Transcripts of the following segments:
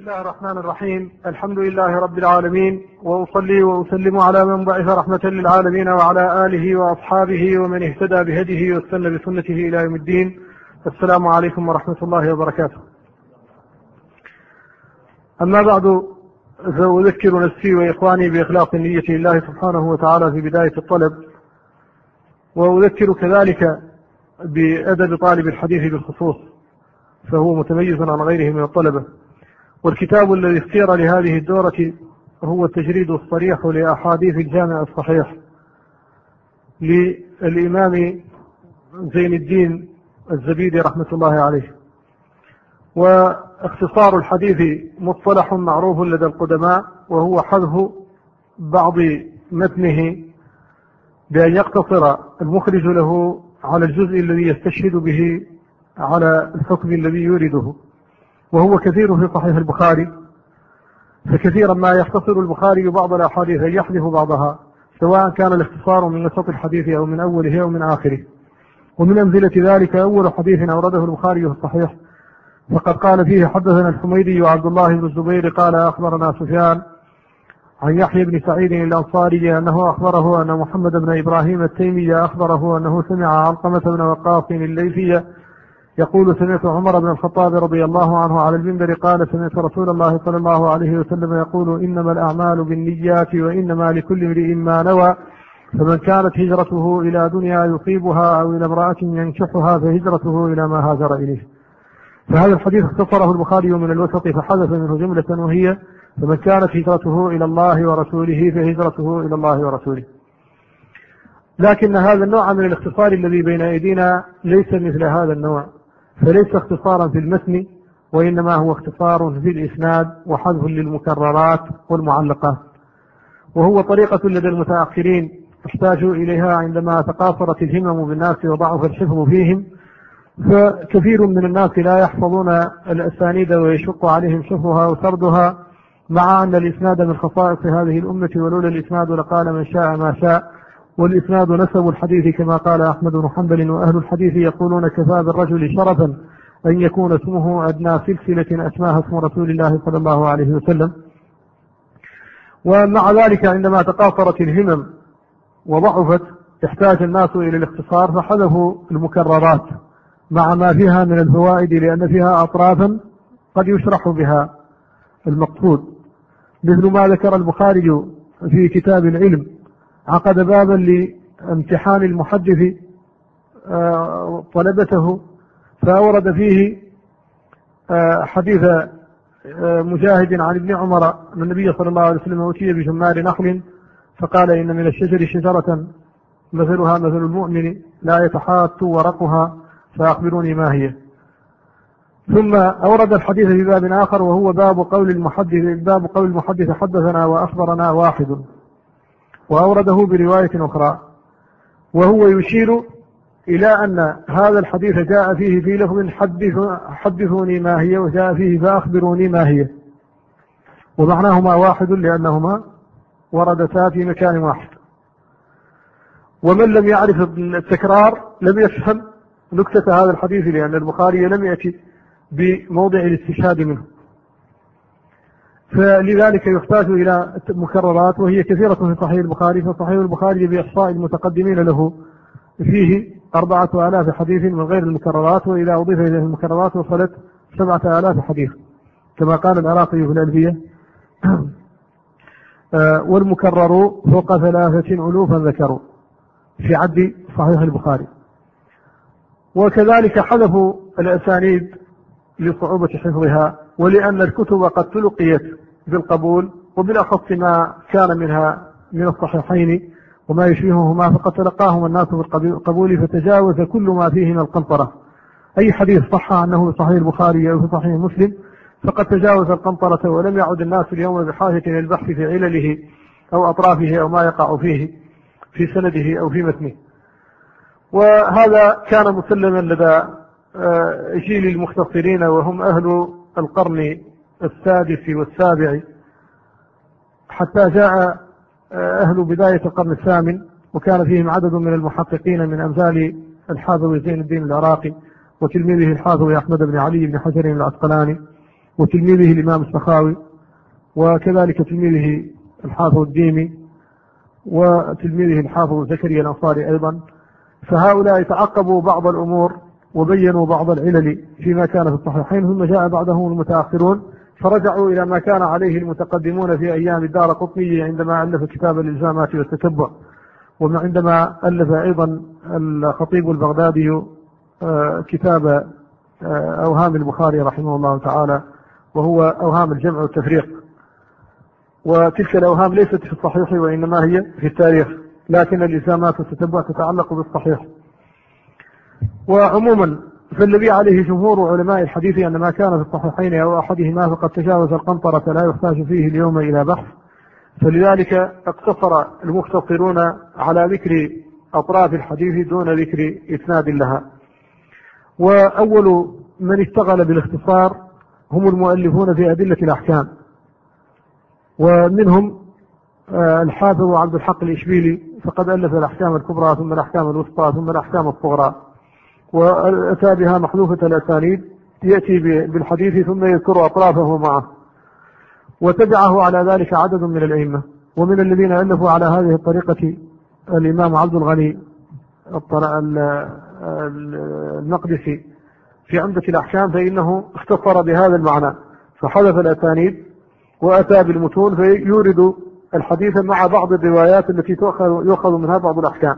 الله الرحمن الرحيم. الحمد لله رب العالمين، وأصلي وأسلم على من بعث رحمة للعالمين وعلى آله وأصحابه ومن اهتدى بهديه واستنى بسنته إلى يوم الدين. السلام عليكم ورحمة الله وبركاته. أما بعد، فأذكر نفسي وإخواني بإخلاص النية لله سبحانه وتعالى في بداية الطلب، وأذكر كذلك بأدب طالب الحديث بالخصوص، فهو متميز عن غيره من الطلبة. والكتاب الذي اختير لهذه الدورة هو التجريد الصريح لأحاديث الجامع الصحيح للإمام زين الدين الزبيدي رحمة الله عليه. واختصار الحديث مصطلح معروف لدى القدماء، وهو حذف بعض متنه بأن يقتصر المخرج له على الجزء الذي يستشهد به على الحكم الذي يورده، وهو كثير في صحيح البخاري. فكثيرا ما يختصر البخاري بعض الأحاديث يحذف بعضها، سواء كان الاختصار من وسط الحديث أو من أوله أو من آخره. ومن أمثلة ذلك أول حديث أورده البخاري في الصحيح، فقد قال فيه: حدثنا الحميدي وعبد الله بن الزبير قال أخبرنا سفيان عن يحيى بن سعيد الأنصاري أنه أخبره أن محمد بن إبراهيم التيمي أخبره أنه سمع علقمة بن وقاص الليثي يقول: سمعت عمر بن الخطاب رضي الله عنه على المنبر قال: سمعت رسول الله صلى الله عليه وسلم يقول: إنما الأعمال بالنيات وإنما لكل امرئ ما نوى، فمن كانت هجرته إلى دنيا يصيبها أو إلى امرأة ينكحها فهجرته إلى ما هاجر إليه. فهذا الحديث اختصره البخاري من الوسط فحذف منه جملة، وهي: فمن كانت هجرته إلى الله ورسوله فهجرته إلى الله ورسوله. لكن هذا النوع من الاختصار الذي بين أيدينا ليس مثل هذا النوع، فليس اختصارا في المتن، وإنما هو اختصار في الإسناد وحذف للمكررات والمعلقات، وهو طريقة لدى المتأخرين احتاجوا إليها عندما تقاصرت الهمم بالناس وضعف الحفظ فيهم. فكثير من الناس لا يحفظون الأسانيد ويشق عليهم حفظها وسردها، مع أن الإسناد من خصائص هذه الأمة، ولولا الإسناد لقال من شاء ما شاء. والإسناد نسب الحديث كما قال أحمد بن حنبل: وأهل الحديث يقولون كفى بالرجل شرفا أن يكون اسمه أدنى سلسلة أسماها اسم رسول الله صلى الله عليه وسلم. ومع ذلك عندما تقاصرت الهمم وضعفت احتاج الناس إلى الاختصار، فحذفوا المكررات مع ما فيها من الفوائد، لأن فيها أطرافا قد يشرح بها المقصود، مثل ما ذكر البخاري في كتاب العلم: عقد بابا لامتحان المحدث طلبته، فأورد فيه حديث مجاهد عن ابن عمر أن النبي صلى الله عليه وسلم أتي بجمار نخل فقال: إن من الشجر شجرة مثلها مثل المؤمن لا يتحات ورقها فأخبروني ما هي. ثم أورد الحديث في باب آخر، وهو باب قول المحدث حدثنا وأخبرنا واحد، وأورده برواية أخرى، وهو يشير إلى أن هذا الحديث جاء فيه في لفظ حدثوني ما هي، وجاء فيه فأخبروني ما هي، ومعناهما واحد لأنهما وردتا في مكان واحد. ومن لم يعرف التكرار لم يفهم نكتة هذا الحديث، لأن البخاري لم يأتي بموضع الاستشهاد منه، فلذلك يحتاج إلى مكررات، وهي كثيرة في صحيح البخاري. فصحيح البخاري بإحصاء المتقدمين له فيه 4000 حديث من غير المكررات، وإذا أضيف إليه المكررات وصلت 7000 حديث كما قال العراقي في الألفية: والمكرر فوق 3 ألوفا ذكروا في عد صحيح البخاري. وكذلك حذفوا الأسانيد لصعوبة حفظها، ولأن الكتب قد تلقيت بالقبول، وبالأخص ما كان منها من الصحيحين وما يشبههما، فقد تلقاهم الناس بالقبول، فتجاوز كل ما فيه من القنطرة. أي حديث صح عنه في صحيح البخاري أو في صحيح مسلم فقد تجاوز القنطرة، ولم يعد الناس اليوم بحاجة إلى البحث في علله أو أطرافه أو ما يقع فيه في سنده أو في متنه. وهذا كان مسلما لدى جيل المختصرين، وهم أهل القرن السادس والسابع، حتى جاء أهل بداية القرن الثامن، وكان فيهم عدد من المحققين من أمثال الحافظ زين الدين العراقي وتلميذه الحافظ أحمد بن علي بن حجر العسقلاني وتلميذه الإمام السخاوي، وكذلك تلميذه الحافظ الديمي، وتلميذه الحافظ زكريا الأنصاري أيضا. فهؤلاء تعقبوا بعض الأمور وبينوا بعض العلل فيما كان في الصحيحين، ثم جاء بعدهم المتأخرون فرجعوا إلى ما كان عليه المتقدمون في أيام الدارقطني عندما ألف كتاب الإلزامات والتتبع، وعندما ألف أيضا الخطيب البغدادي كتاب أوهام البخاري رحمه الله تعالى، وهو أوهام الجمع والتفريق. وتلك الأوهام ليست في الصحيح وإنما هي في التاريخ، لكن الإلزامات والتتبع تتعلق بالصحيح. وعموما فالذي عليه جمهور علماء الحديث أن ما كان في الصحيحين أو أحدهما فقد تجاوز القنطرة لا يحتاج فيه اليوم إلى بحث، فلذلك اقتصر المختصرون على ذكر أطراف الحديث دون ذكر إسناد لها. وأول من اشتغل بالاختصار هم المؤلفون في أدلة الأحكام، ومنهم الحافظ عبد الحق الإشبيلي، فقد ألف الأحكام الكبرى ثم الأحكام الوسطى ثم الأحكام الصغرى، وأتى بها محذوفة الأسانيد، يأتي بالحديث ثم يذكر أطرافه معه. وتبعه على ذلك عدد من الأئمة، ومن الذين ألفوا على هذه الطريقة الإمام عبد الغني المقدسي في عمدة الأحكام، فإنه اختصر بهذا المعنى فحذف الأسانيد وأتى بالمتون فيورد الحديث مع بعض الروايات التي يؤخذ منها بعض الأحكام.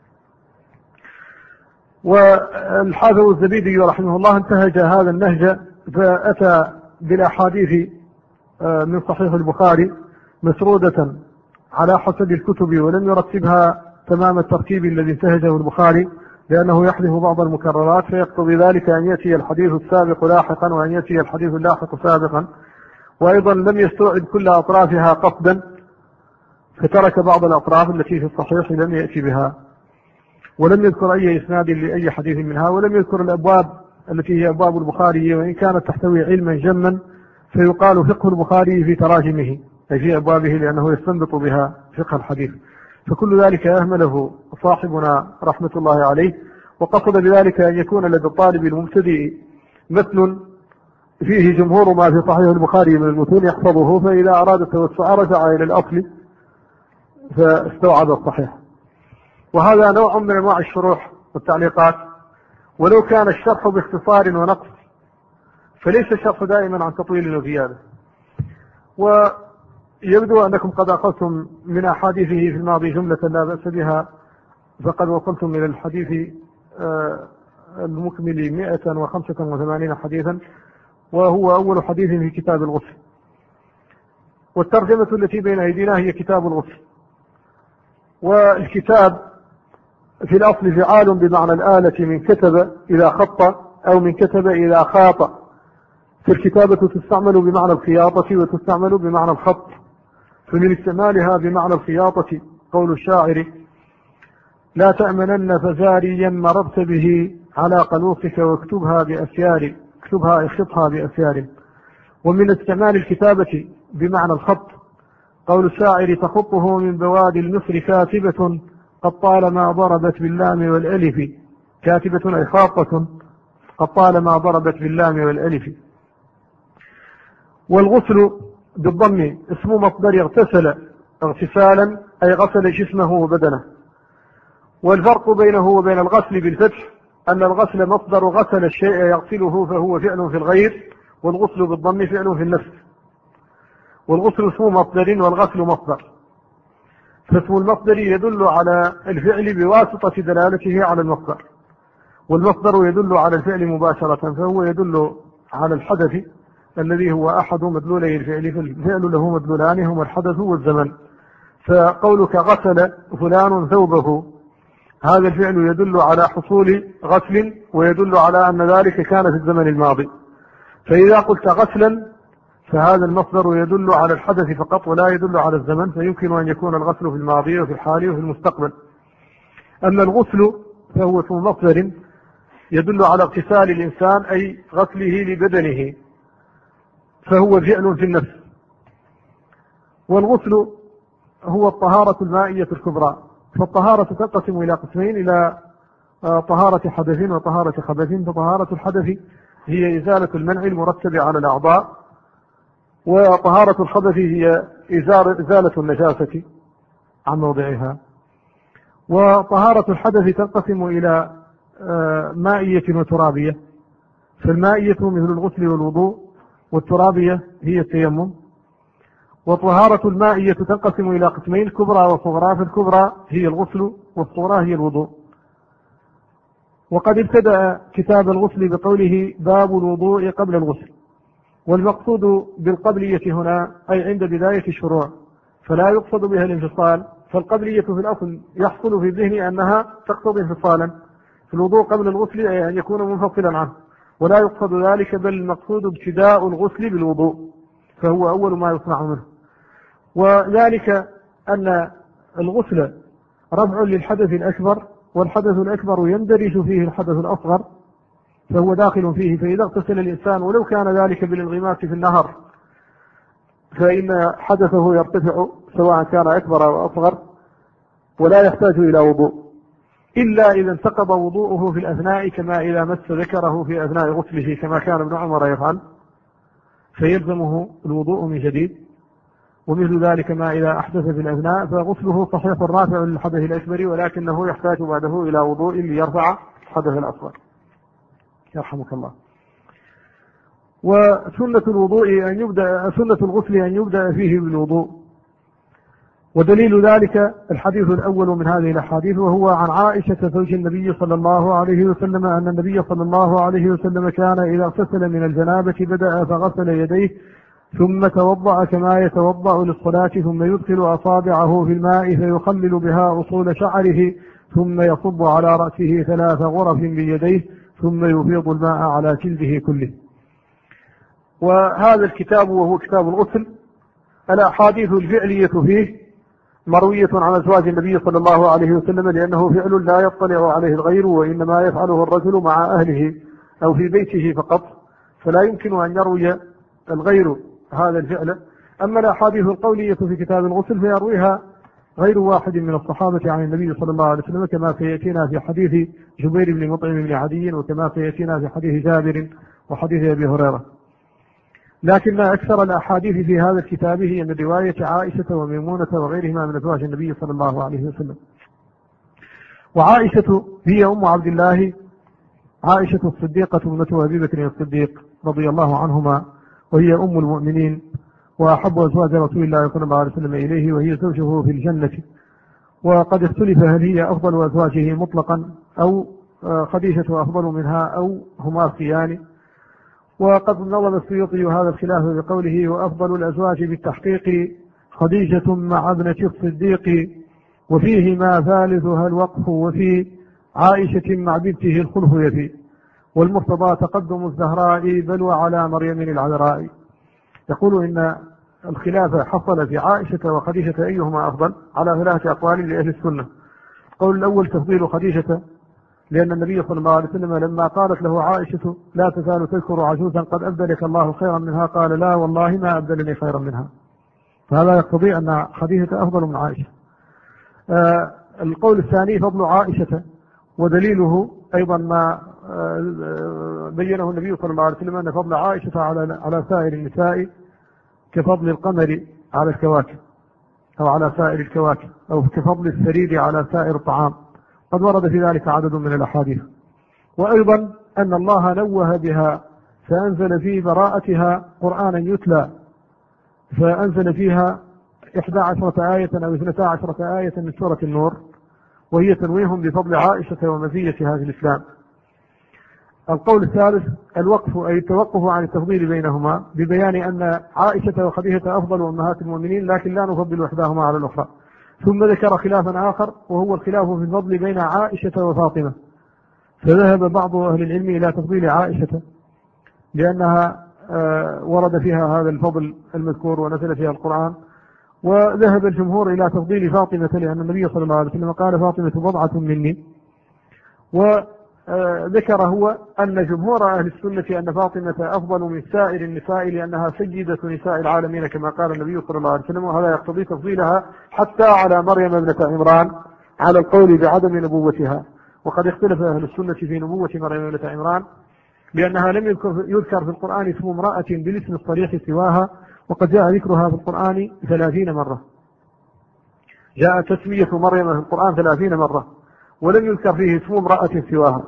والحافظ الزبيدي رحمه الله انتهج هذا النهج فأتى بالأحاديث من صحيح البخاري مسرودة على حسب الكتب، ولم يرتبها تمام الترتيب الذي انتهجه البخاري، لأنه يحذف بعض المكررات، فيقتضي ذلك أن يأتي الحديث السابق لاحقا وأن يأتي الحديث اللاحق سابقا. وأيضا لم يستوعب كل أطرافها قصدا، فترك بعض الأطراف التي في الصحيح لم يأتي بها، ولم يذكر أي إسناد لأي حديث منها، ولم يذكر الأبواب التي هي أبواب البخاري، وإن كانت تحتوي علما جما فيقال فقه البخاري في تراجمه أي في أبوابه، لأنه يستنبط بها فقه الحديث. فكل ذلك أهمله صاحبنا رحمة الله عليه، وقصد بذلك أن يكون لدى الطالب المبتدئ متن فيه جمهور ما في صحيح البخاري من المتون يحفظه، فإذا أراد التوسع رجع إلى الأصل فاستوعب الصحيح. وهذا نوع من أنواع الشروح والتعليقات، ولو كان الشرح باختصار ونقص فليس الشرح دائما عن تطويل وزيادة. ويبدو أنكم قد أخذتم من أحاديثه في الماضي جملة لا بأس بها، فقد وصلتم إلى الحديث المكمل 185 حديثا، وهو أول حديث في كتاب الغسل. والترجمة التي بين أيدينا هي كتاب الغسل. والكتاب في الأصل فعال بمعنى الآلة من كتب إذا خط أو من كتب إذا خاط، فالكتابة تستعمل بمعنى الخياطة وتستعمل بمعنى الخط، فمن استعمالها بمعنى الخياطة قول الشاعر: لا تأمنن فزاريا مررت به على قلوصك واكتبها بأسيار، اكتبها اخطها بأسيار. ومن استعمال الكتابة بمعنى الخط قول الشاعر: تخطه من بوادي المصر كاتبة قد طالما ضربت باللام والألف، كاتبة أي خاطة قد طالما ضربت باللام والألف. والغسل بالضم اسم مصدر اغتسل اغتسالا أي غسل جسمه وبدنه. والفرق بينه وبين الغسل بالفتح أن الغسل مصدر غسل الشيء يغسله فهو فعل في الغير، والغسل بالضم فعل في النفس. والغسل اسم مصدر والغسل مصدر، فاسم المصدر يدل على الفعل بواسطة دلالته على المصدر، والمصدر يدل على الفعل مباشرة، فهو يدل على الحدث الذي هو أحد مدلولي الفعل، فالفعل له مدلولان هما الحدث والزمن. فقولك غسل فلان ثوبه، هذا الفعل يدل على حصول غسل ويدل على أن ذلك كان في الزمن الماضي. فإذا قلت غسلا فهذا المصدر يدل على الحدث فقط ولا يدل على الزمن، فيمكن أن يكون الغسل في الماضي وفي الحال وفي المستقبل. أما الغسل فهو اسم مصدر يدل على اغتسال الإنسان أي غسله لبدنه، فهو فعل في النفس. والغسل هو الطهارة المائية الكبرى، فالطهارة تنقسم إلى قسمين: إلى طهارة حدث وطهارة خبث. فطهارة الحدث هي إزالة المنع المرتب على الأعضاء، وطهارة الخبث هي إزالة النجاسة عن موضعها. وطهارة الحدث تنقسم إلى مائية وترابية، فالمائية مثل الغسل والوضوء، والترابية هي التيمم. وطهارة المائية تنقسم إلى قسمين، كبرى وصغرى، فالكبرى هي الغسل والصغرى هي الوضوء. وقد ابتدأ كتاب الغسل بقوله باب الوضوء قبل الغسل، والمقصود بالقبلية هنا أي عند بداية الشروع، فلا يقصد بها الانفصال، فالقبلية في الأصل يحصل في الذهن أنها تقتضي انفصالا في الوضوء قبل الغسل، أي أن يكون منفصلا عنه، ولا يقصد ذلك، بل المقصود ابتداء الغسل بالوضوء، فهو أول ما يصنع منه. وذلك أن الغسل رفع للحدث الأكبر، والحدث الأكبر يندرج فيه الحدث الأصغر، فهو داخل فيه. فإذا اغتسل الإنسان ولو كان ذلك بالانغماس في النهر، فإن حدثه يرتفع سواء كان أكبر أو أصغر، ولا يحتاج إلى وضوء، إلا إذا انتقض وضوءه في الأثناء، كما إذا مس ذكره في أثناء غسله كما كان ابن عمر يفعل، فيلزمه الوضوء من جديد. ومثل ذلك ما إذا أحدث في الأثناء، فغسله صحيح رافع للحدث الأكبر، ولكنه يحتاج بعده إلى وضوء ليرفع الحدث الأصغر، يرحمك الله. وسنة الغسل أن يبدأ فيه بالوضوء، ودليل ذلك الحديث الأول من هذه الأحاديث، وهو عن عائشة زوج النبي صلى الله عليه وسلم أن النبي صلى الله عليه وسلم كان إذا اغتسل من الجنابة بدأ فغسل يديه ثم توضأ كما يتوضأ للصلاة، ثم يدخل أصابعه في الماء فيخلل بها أصول شعره، ثم يصب على رأسه 3 غرف بيديه، ثم يفيض الماء على جلده كله. وهذا الكتاب وهو كتاب الغسل، الأحاديث الفعلية فيه مروية عن أزواج النبي صلى الله عليه وسلم، لأنه فعل لا يطلع عليه الغير، وإنما يفعله الرجل مع أهله أو في بيته فقط، فلا يمكن أن يروي الغير هذا الفعل. أما الأحاديث القولية في كتاب الغسل فيرويها غير واحد من الصحابة عن النبي صلى الله عليه وسلم، كما سيأتينا في حديث جبير بن مطعم بن عدي، وكما سيأتينا في حديث جابر وحديث أبي هريرة. لكن أكثر الأحاديث في هذا الكتاب هي من رواية عائشة وميمونة وغيرهما من أزواج النبي صلى الله عليه وسلم. وعائشة هي أم عبد الله، عائشة الصديقة ابنة أبي بكر الصديق رضي الله عنهما، وهي أم المؤمنين وأحب أزواج رسول الله صلى الله عليه وسلم إليه، وهي زوجه في الجنة. وقد اختلف هل هي أفضل أزواجه مطلقا أو خديجة أفضل منها أو هما اختيان. وقد نظم السيوطي هذا الخلاف بقوله وأفضل الأزواج بالتحقيق خديجة مع ابنة الصديق، وفيه ما ثالثها الوقف، وفي عائشة مع بنته الخلف يفي، والمرتضى تقدم الزهراء بل وعلى مريم العذراء. يقول إن الخلاف حصل في عائشة وخديجة أيهما أفضل على 3 أقوال لأهل السنة. القول الأول تفضيل خديجة، لأن النبي صلى الله عليه وسلم لما قالت له عائشة لا تزال تذكر عجوزا قد أبدلك الله خيرا منها، قال لا والله ما أبدلني خيرا منها، فهذا يقتضي أن خديجة أفضل من عائشة. القول الثاني فضل عائشة، ودليله أيضا ما بينه النبي صلى الله عليه وسلم أن فضل عائشة على سائر النساء كفضل القمر على الكواكب، أو على سائر الكواكب، أو كفضل الثريد على سائر الطعام. قد ورد في ذلك عدد من الأحاديث. وأيضا أن الله نوه بها فأنزل في براءتها قرآنا يتلى، فأنزل فيها 11 آية أو 12 آية من سورة النور، وهي تنويه بفضل عائشة ومزية هذا الإسلام. القول الثالث الوقف، أي التوقف عن التفضيل بينهما، ببيان أن عائشة وخديجة أفضل أمهات المؤمنين، لكن لا نفضل إحداهما على الأخرى. ثم ذكر خلافا آخر، وهو الخلاف في الفضل بين عائشة وفاطمة، فذهب بعض أهل العلم إلى تفضيل عائشة لأنها ورد فيها هذا الفضل المذكور ونزل فيها القرآن، وذهب الجمهور إلى تفضيل فاطمة لأن النبي صلى الله عليه وسلم قال فاطمة بضعة مني. وذكر هو أن جمهور أهل السنة أن فاطمة أفضل من سائر النساء لأنها سيدة نساء العالمين كما قال النبي صلى الله عليه وسلم، وهذا يقتضي تفضيلها حتى على مريم ابنة عمران على القول بعدم نبوتها. وقد اختلف أهل السنة في نبوة مريم ابنة عمران، لأنها لم يذكر في القرآن اسم امرأة بالاسم الصريح سواها، وقد جاء ذكرها في القرآن 30 مرة. جاء تسمية مريم في القرآن 30 مرة، ولم يذكر فيه اسم امرأة سواها.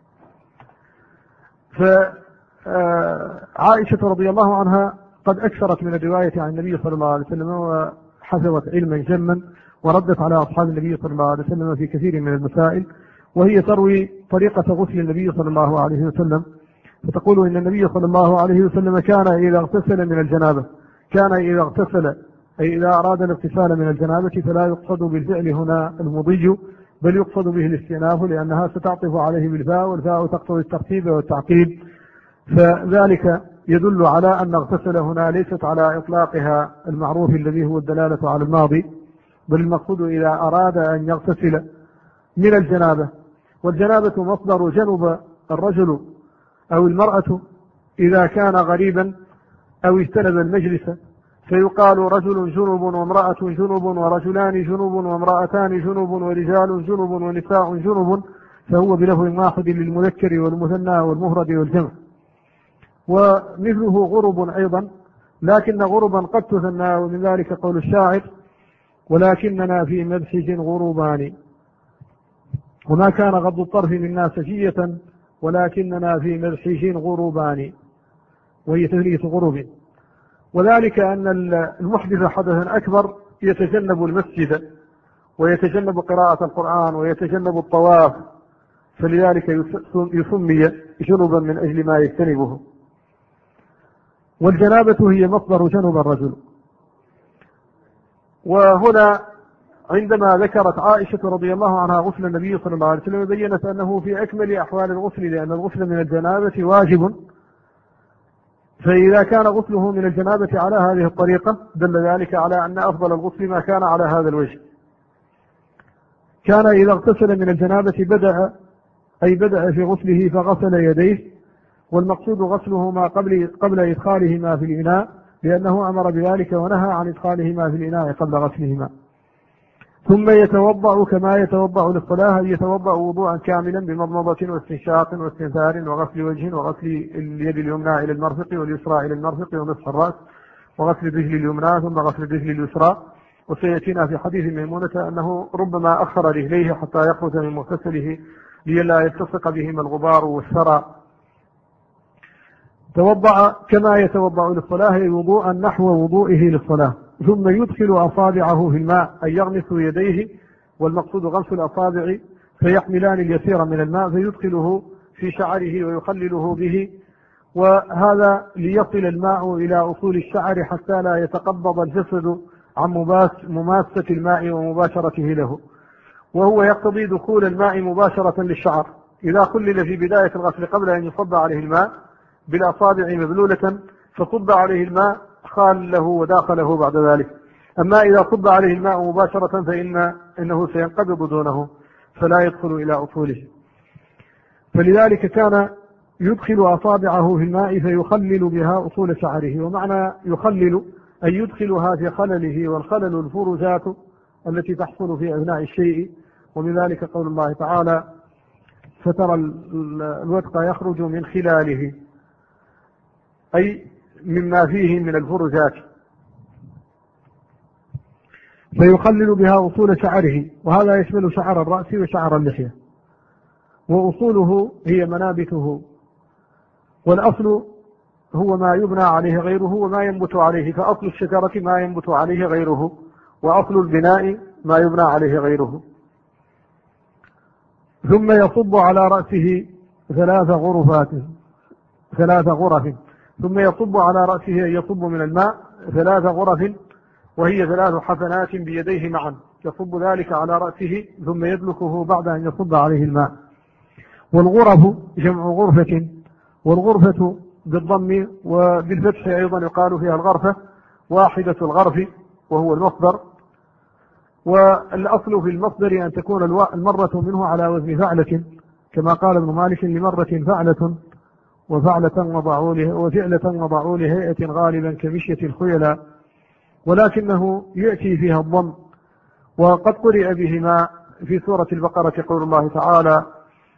فعائشة رضي الله عنها قد أكثرت من الرواية عن النبي صلى الله عليه وسلم، وحفظت علما جما، وردت على أصحاب النبي صلى الله عليه وسلم في كثير من المسائل، وهي تروي طريقة غسل النبي صلى الله عليه وسلم، فتقول إن النبي صلى الله عليه وسلم كان إذا اغتسل من الجنابة، كان إذا اغتسل أي إذا أراد الاغتسال من الجنابة فلا يقصد بالفعل هنا المضي، بل يقصد به الاستئناف، لأنها ستعطف عليه بالفاء، والفاء تقتضي الترتيب والتعقيب، فذلك يدل على أن اغتسل هنا ليست على إطلاقها المعروف الذي هو الدلالة على الماضي، بل المقصود إذا أراد أن يغتسل من الجنابة. والجنابة مصدر جنب الرجل أو المرأة إذا كان غريبا أو اجتنب المجلس، فيقال رجل جنب وامرأة جنب ورجلان جنب وامرأتان جنب ورجال جنب ونساء جنب، فهو بلفظ واحد للمذكر والمثنى والمفرد والجمع. ومثله غرب أيضا، لكن غربا قد تثنى، ومن ذلك قول الشاعر: ولكننا في مدحج غروبان، وما كان غض الطرف منا سجية، ولكننا في مدحج غروبان، وهي تثنية غروب. وذلك أن المحدث حدثا أكبر يتجنب المسجد ويتجنب قراءة القرآن ويتجنب الطواف، فلذلك يسمي جنبا من أجل ما يجتنبه. والجنابة هي مصدر جنب الرجل. وهنا عندما ذكرت عائشة رضي الله عنها غسل النبي صلى الله عليه وسلم بيّنت أنه في أكمل أحوال الغسل، لأن الغسل من الجنابة واجب، فإذا كان غسله من الجنابة على هذه الطريقة دل ذلك على أن أفضل الغسل ما كان على هذا الوجه. كان إذا اغتسل من الجنابة بدأ في غسله فغسل يديه، والمقصود غسله ما قبل إدخالهما في الإناء، لأنه أمر بذلك ونهى عن إدخالهما في الإناء قبل غسلهما. ثم يتوضأ كما يتوضأ للصلاة، يتوضأ وضوءا كاملا بمضمضة واستنشاق واستنثار وغسل وجه، وغسل اليد اليمنى إلى المرفق واليسرى إلى المرفق ومسح الرأس، وغسل الرجل اليمنى ثم غسل الرجل اليسرى. وسيأتينا في حديث ميمونة أنه ربما أخر رجليه حتى يخرج من مغتسله لئلا يلتصق بهما الغبار والثرى. توضأ كما يتوضأ للصلاة وضوءا نحو وضوئه للصلاة، ثم يدخل أصابعه في الماء، أي يغمس يديه، والمقصود غمس الأصابع، فيحملان اليسير من الماء فيدخله في شعره ويخلله به، وهذا ليصل الماء إلى أصول الشعر حتى لا يتقبض الجسد عن مماسة الماء ومباشرته له، وهو يقتضي دخول الماء مباشرة للشعر. إذا خلل في بداية الغسل قبل أن يصب عليه الماء بالأصابع مبلولة فصب عليه الماء خال له وداخله بعد ذلك. أما إذا صب عليه الماء مباشرة فإنه سينقبض دونه فلا يدخل إلى أصوله. فلذلك كان يدخل أصابعه في الماء فيخلل بها أصول شعره. ومعنى يخلل أن يدخلها في خلله، والخلل الفرجات التي تحصل في أثناء الشيء، ومن ذلك قول الله تعالى: فترى الودق يخرج من خلاله، أي مما فيه من الفرجات، فيخلل بها أصول شعره، وهذا يشمل شعر الرأس وشعر اللحية، وأصوله هي منابته. والأصل هو ما يبنى عليه غيره وما ينبت عليه، فأصل الشجرة ما ينبت عليه غيره، وأصل البناء ما يبنى عليه غيره. ثم يصب على رأسه 3 غرف، ثم يصب على رأسه، يصب من الماء 3 غرف، وهي 3 حفنات بيديه معا، يصب ذلك على رأسه ثم يدلكه بعد أن يصب عليه الماء. والغرف جمع غرفة، والغرفة بالضم وبالفتح أيضا يقال فيها الغرفة، واحدة الغرف وهو المصدر. والأصل في المصدر أن تكون المرة منه على وزن فعلة، كما قال ابن مالك: لمرة فعلة وفعلة وضعوا لهيئة غالبا كمشية الخيلاء، ولكنه يأتي فيها الضم. وقد قرئ بهما في سورة البقرة قول الله تعالى: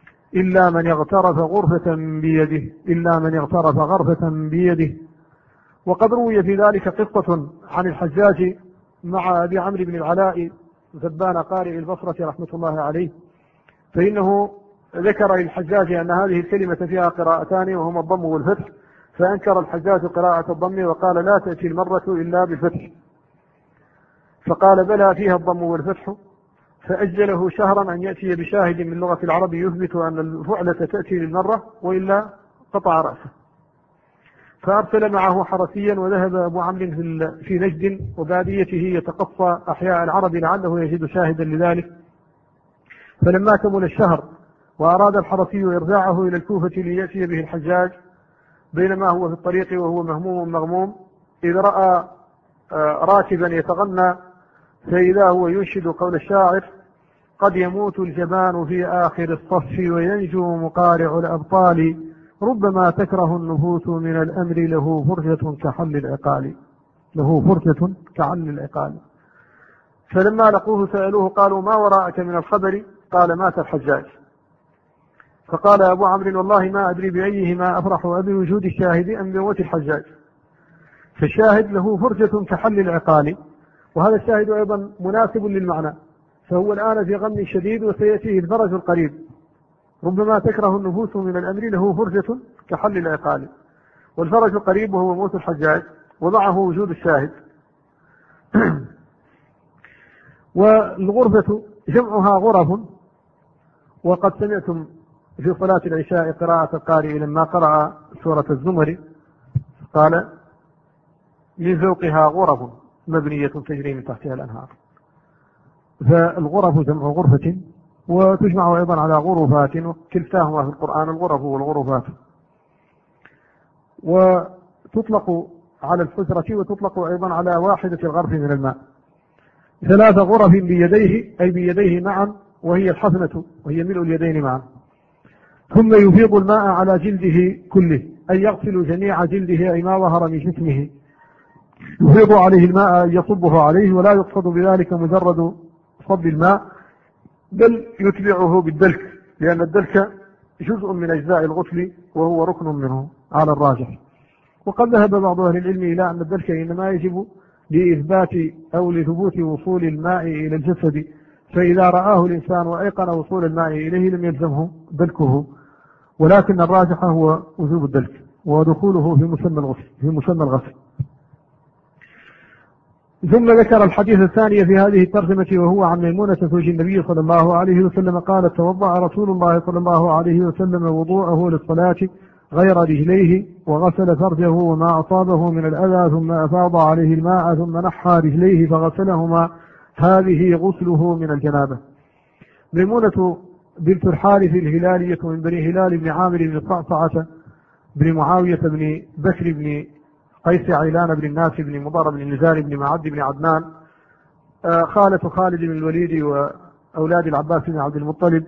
إلا من اغترف غرفة بيده، وقد روي في ذلك قصة عن الحجاج مع أبي عمرو بن العلاء ذبان قارئ البصرة رحمة الله عليه، فإنه ذكر للحجاج أن هذه الكلمة فيها قراءتان وهما الضم والفتح، فأنكر الحجاج قراءة الضم وقال لا تأتي المرة إلا بالفتح، فقال بلى فيها الضم والفتح، فأجله شهرا أن يأتي بشاهد من لغة العرب يثبت أن الفعلة تأتي للمرة وإلا قطع رأسه. فأرسل معه حرسيا، وذهب أبو عمرو في نجد وباديته يتقصى أحياء العرب لعله يجد شاهدا لذلك. فلما كمل الشهر وأراد الحرسي إرجاعه إلى الكوفة ليأتي به الحجاج، بينما هو في الطريق وهو مهموم مغموم إذ رأى راكبا يتغنى، فإذا هو ينشد قول الشاعر: قد يموت الجبان في آخر الصف وينجو مقارع الأبطال، ربما تكره النفوس من الأمر له فرجة كحل العقال. له فرجة كحل العقال. فلما لقوه سألوه قالوا: ما وراءك من الخبر؟ قال: مات الحجاج. فقال أبو عمرو: والله ما أدري بأيهما أفرح، أبي وجود الشاهد أم بموت الحجاج؟ فالشاهد له فرجة كحل العقال، وهذا الشاهد أيضا مناسب للمعنى، فهو الآن في غم شديد وسيأتيه الفرج القريب. ربما تكره النفوس من الأمر له فرجة كحل العقال، والفرج القريب وهو موت الحجاج ومعه وجود الشاهد. والغرفة جمعها غرف. وقد سمعتم في صلاة العشاء قراءة القارئ لما قرأ سورة الزمر قال: من فوقها غرف مبنية تجري من تحتها الأنهار. فالغرف جمع غرفة، وتجمع أيضا على غرفات، وكلتاهما في القرآن الغرف والغرفات. وتطلق على الحجرة وتطلق أيضا على واحدة الغرف من الماء. 3 غرف بيديه، أي بيديه معا، وهي الحفنة وهي ملء اليدين معا. ثم يفيض الماء على جلده كله، أي يغسل جميع جلده أي ما ظهر من جسمه، يفيض عليه الماء أي يصبه عليه، ولا يقصد بذلك مجرد صب الماء، بل يتبعه بالدلك، لأن الدلك جزء من أجزاء الغسل وهو ركن منه على الراجح. وقد ذهب بعض أهل العلم إلى أن الدلك إنما يجب لإثبات أو لثبوت وصول الماء إلى الجسد، فإذا رآه الإنسان وأيقن وصول الماء إليه لم يلزمه دلكه، ولكن الراجح هو وجوب الدلك ودخوله في مسمى الغسل. ثم ذكر الحديث الثاني في هذه الترجمة، وهو عن ميمونة زوج النبي صلى الله عليه وسلم قالت: توضأ رسول الله صلى الله عليه وسلم وضوءه للصلاة غير رجليه، وغسل فرجه وما أصابه من الأذى، ثم أفاض عليه الماء، ثم نحى رجليه فغسلهما، هذه غسله من الجنابة. ميمونة بنت الحارث الهلالية من بني هلال بن عامر بن صعصعة بن معاوية بن بكر بن قيس عيلان بن الناس بن مضر بن النزار بن معد بن عدنان، خالة خالد بن الوليد وأولاد العباس بن عبد المطلب،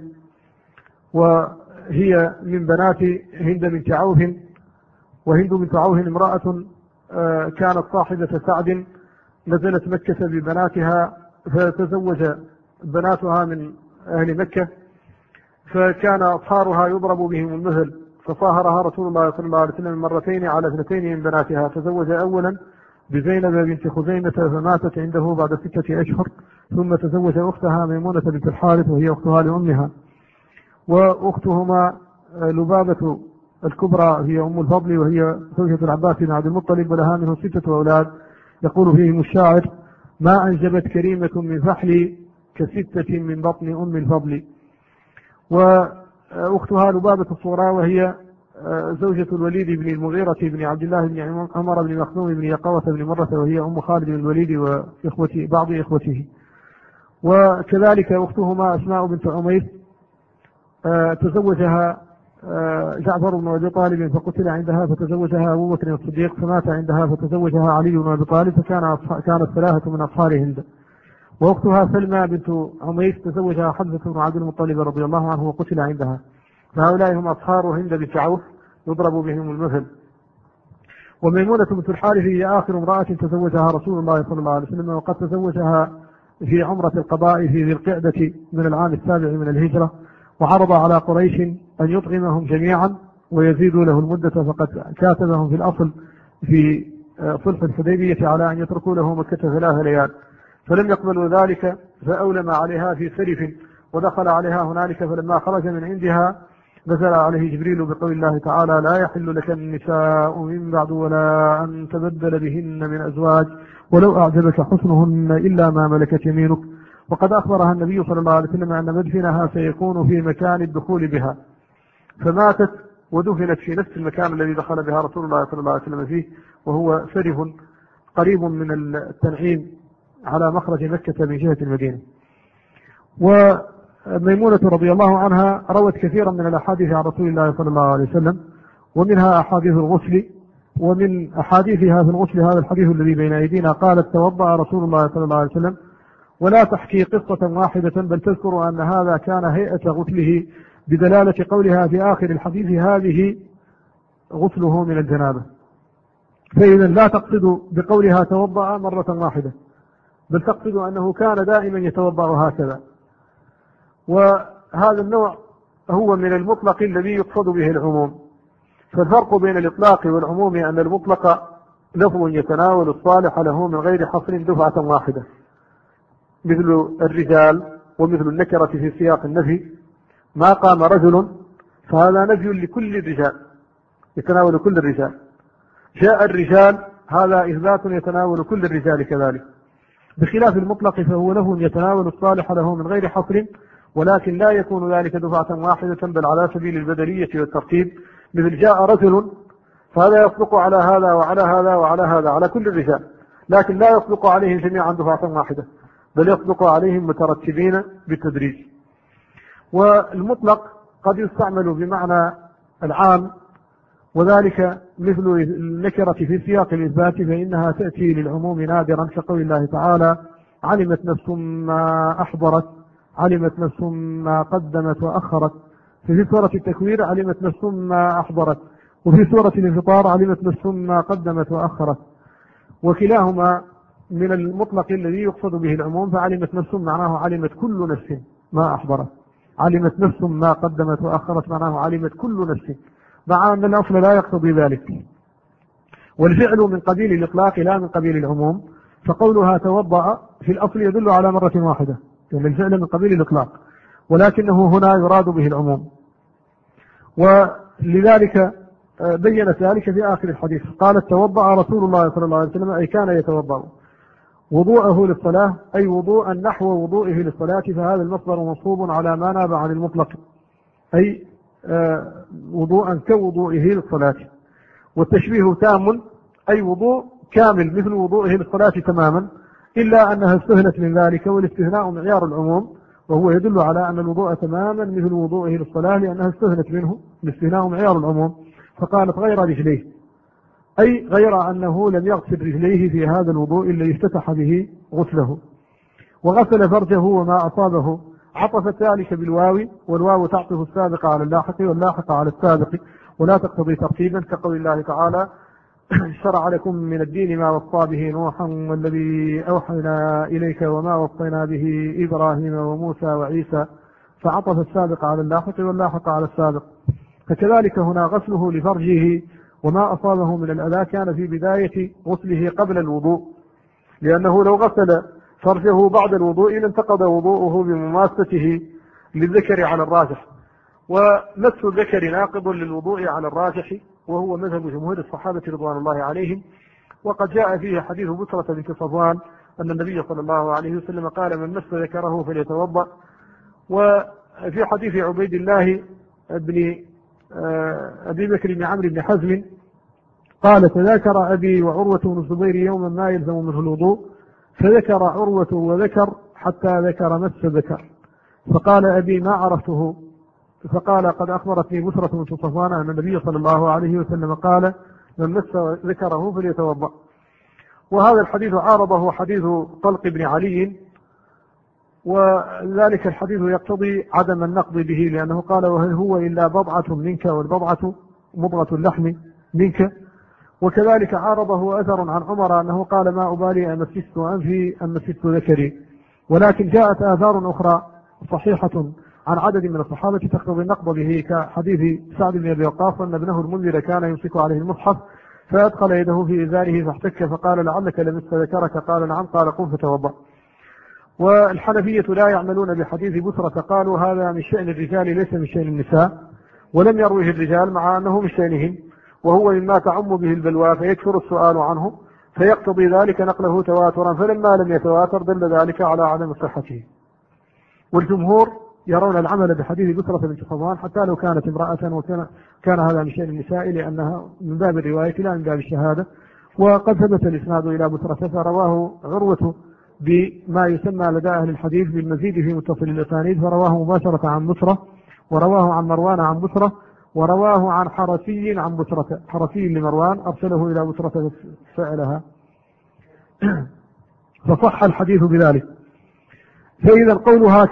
وهي من بنات هند بنت عوف. وهند بنت عوف امرأة كانت صاحبة سعد، نزلت مكة ببناتها، فتزوج بناتها من أهل مكة، فكان أصهارها يضرب بهم المثل، فصاهرها رسول الله صلى الله عليه وسلم مرتين على 2 من بناتها. تزوج أولا بزينب بنت خزيمة فماتت عنده بعد 6 أشهر، ثم تزوج أختها ميمونة بنت الحارث وهي أختها لأمها، وأختهما لبابة الكبرى هي أم الفضل وهي زوجة العباس بن عبد المطلب، ولها منه 6 أولاد. يقول فيهم الشاعر: ما أنجبت كريمة من فحل ك6 من بطن أم الفضل. وأختها لبابة الصغرى وهي زوجة الوليد بن المغيرة بن عبد الله بن عمر بن مخزوم بن يقوة بن مرة، وهي أم خالد بن الوليد وإخوته بعض إخوته. وكذلك أختهما أسماء بنت عميس تزوجها جعفر بن أبي طالب فقتل عندها، فتزوجها أبو بكر الصديق فمات عندها، فتزوجها علي بن أبي طالب، فكانت 3 من أصهار هند. وأختها سلمى بنت عميس تزوجها حمزة بن عبد المطلب رضي الله عنه وقتل عندها. فهؤلاء هم أصهار هند بنت عوف يضرب بهم المثل. وميمونة بنت الحارث هي آخر امرأة تزوجها رسول الله صلى الله عليه وسلم، وقد تزوجها في عمرة القضاء في ذي القعدة من العام 7 من الهجرة، وعرض على قريش أن يطعمهم جميعا ويزيدوا له المدة، فقد كاتبهم في الأصل في صلح الحديبية على أن يتركوا له مكة 3 ليال، فلم يقبلوا ذلك فأولم عليها في سرف ودخل عليها هنالك، فلما خرج من عندها نزل عليه جبريل بقول الله تعالى: لا يحل لك النساء من بعد ولا أن تبدل بهن من أزواج ولو أعجبك حسنهن إلا ما ملكت يمينك. وقد أخبرها النبي صلى الله عليه وسلم أن مدفنها سيكون في مكان الدخول بها، فماتت ودفنت في نفس المكان الذي دخل بها رسول الله صلى الله عليه وسلم فيه، وهو سرف قريب من التنعيم على مخرج مكة من جهة المدينة. وميمونة رضي الله عنها روت كثيرا من الأحاديث عن رسول الله صلى الله عليه وسلم، ومنها أحاديث الغسل، ومن أحاديثها في الغسل هذا الحديث الذي بين أيدينا، قالت: توضأ رسول الله صلى الله عليه وسلم، ولا تحكي قصة واحدة بل تذكر أن هذا كان هيئة غسله، بدلالة قولها في آخر الحديث: هذه غسله من الجنابة. فإذا لا تقصد بقولها توضأ مرة واحدة، بل تقصد أنه كان دائما يتوضأ هكذا. وهذا النوع هو من المطلق الذي يقصد به العموم. فالفرق بين الإطلاق والعموم أن المطلق لفظ يتناول الصالح له من غير حصر دفعة واحدة، مثل الرجال، ومثل النكرة في سياق النفي: ما قام رجل، فهذا نفي لكل الرجال، يتناول كل الرجال. جاء الرجال، هذا إثبات يتناول كل الرجال كذلك. بخلاف المطلق فهو لفظ يتناول الصالح له من غير حصر، ولكن لا يكون ذلك دفعة واحدة بل على سبيل البدلية والترتيب، مثل جاء رجل، فهذا يصدق على هذا وعلى هذا وعلى هذا، على كل الرجال، لكن لا يصدق عليهم جميعا دفعة واحدة، بل يصدق عليهم مترتبين بالتدريج. والمطلق قد يستعمل بمعنى العام، وذلك مثل النكرة في سياق الإثبات، فإنها تأتي للعموم نادرا، كقول الله تعالى: علمت نفس ما أحضرت، علمت نفس ما قدمت وأخرت. في سورة التكوير علمت نفس ما أحضرت، وفي سورة الانفطار علمت نفس ما قدمت وأخرت، وكلاهما من المطلق الذي يقصد به العموم. فعلمت نفس معناه علمت كل نفس ما أحضرت، علمت نفس ما قدمت وأخرت معناه علمت كل نفس، مع أن الأصل لا يقتضي ذلك. والفعل من قبيل الإطلاق لا من قبيل العموم، فقولها توضأ في الأصل يدل على مرة واحدة، لأن الفعل من قبيل الإطلاق، ولكنه هنا يراد به العموم. ولذلك بيّنت ذلك في آخر الحديث، قالت: توضأ رسول الله صلى الله عليه وسلم، أي كان يتوضأ وضوءه للصلاة، أي وضوءا نحو وضوئه للصلاة، فهذا المصدر منصوب على ما ناب عن المطلق، أي وضوءا كوضوئه للصلاة. والتشبيه تام، أي وضوء كامل مثل وضوئه للصلاة تماما، إلا أنها استثنت من ذلك، والاستثناء معيار العموم، وهو يدل على أن الوضوء تماما مثل وضوئه للصلاة، لأنها استثنت منه، الاستثناء معيار العموم. فقالت: غير رجليه، أي غير أنه لم يغسل رجليه في هذا الوضوء الذي افتتح به غسله، وغسل فرجه وما أصابه. عطفت ذلك بالواو، والواو تعطف السابق على اللاحق واللاحق على السابق، ولا تقتضي ترتيبا، كقول الله تعالى: شرع لكم من الدين ما وصى به نوحا والذي أوحينا إليك وما وصينا به إبراهيم وموسى وعيسى، فعطف السابق على اللاحق واللاحق على السابق. فكذلك هنا غسله لفرجه وما أصابه من الأذى كان في بداية غسله قبل الوضوء، لأنه لو غسل فرجه بعد الوضوء لانتقض وضوءه بمماسته للذكر على الراجح، ومس الذكر ناقض للوضوء على الراجح، وهو مذهب جمهور الصحابة رضوان الله عليهم. وقد جاء فيه حديث بسرة بنت صفوان أن النبي صلى الله عليه وسلم قال: من مس ذكره فليتوضأ. وفي حديث عبيد الله بن أبي بكر بن عمرو بن حزم قال: تذاكر أبي وعروة بن الزبير يوما ما يلزم منه الوضوء، فذكر عروة وذكر حتى ذكر مس ذكر، فقال أبي: ما عرفته، فقال: قد أخبرتني بسرة بنت صفوان أن النبي صلى الله عليه وسلم قال: من مس ذكره فليتوضأ. وهذا الحديث عارضه حديث طلق بن علي، وذلك الحديث يقتضي عدم النقض به، لأنه قال: وهل هو إلا بضعة منك، والبضعة مضغة اللحم منك. وكذلك عارضه أثر عن عمر أنه قال: ما أبالي أمسست أنفي أم مسست ذكري. ولكن جاءت آثار أخرى صحيحة عن عدد من الصحابة تقتضي النقض به، كحديث سعد بن أبي وقاص أن ابنه المنذر كان يمسك عليه المصحف فأدخل يده في إزاره فاحتك فقال لعلك لمست ذكرك؟ قال نعم. قال قم فتوضأ. والحنفية لا يعملون بحديث بسرة، قالوا هذا من شأن الرجال ليس من شأن النساء، ولم يروه الرجال مع أنه من شأنهم، وهو مما تعم به البلوى فيكثر السؤال عنه، فيقتضي ذلك نقله تواترا، فلما لم يتواتر دل ذلك على عدم صحته. والجمهور يرون العمل بحديث بسرة بنت صفوان حتى لو كانت امرأة، وكان هذا من شأن النساء لأنها من باب الرواية لا من باب الشهادة. وقد ثبت الإسناد إلى بسرة فرواه عروة بما يسمى لدى أهل الحديث بالمزيد في متصل الأسانيد، فرواه مباشرة عن بسرة، ورواه عن مروان عن بسرة، ورواه عن حرسي عن بسرة، حرسي لمروان أرسله إلى بسرة فسألها فصح الحديث بذلك. فإذا قولها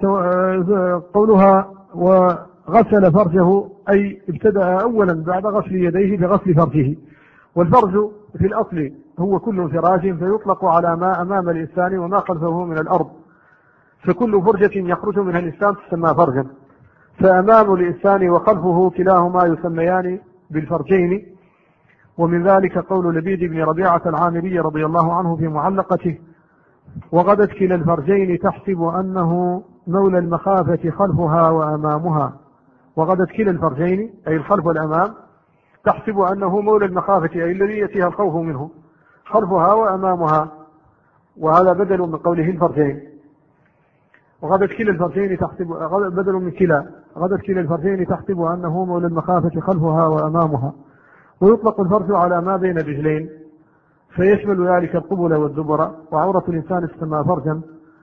قولها وغسل فرجه أي ابتدأ أولا بعد غسل يديه بغسل فرجه، والفرج في الأصل هو كل فراج فيطلق على ما أمام الإنسان وما خلفه من الأرض، فكل فرجة يخرج منها الإنسان تسمى فرجا، فأمام الإنسان وخلفه كلاهما يسميان بالفرجين. ومن ذلك قول لبيد بن ربيعة العامري رضي الله عنه في معلقته: وغدت كلا الفرجين تحسب أنه مولى المخافة خلفها وأمامها. وغدت كلا الفرجين أي الخلف والأمام تحسب أنه مولى المخافة أي الذي يأتيها الخوف منه، خلفها وأمامها، وهذا بدل من قوله الفرجين. وغدت كلا الفرجين تحسب بدل من كلا، غدت كلا الفرجين تحسب أنه مولى المخافة خلفها وأمامها. ويطلق الفرج على ما بين الرجلين فيشمل ذلك القبل والدبر، وعورة الإنسان تسمى فرجا.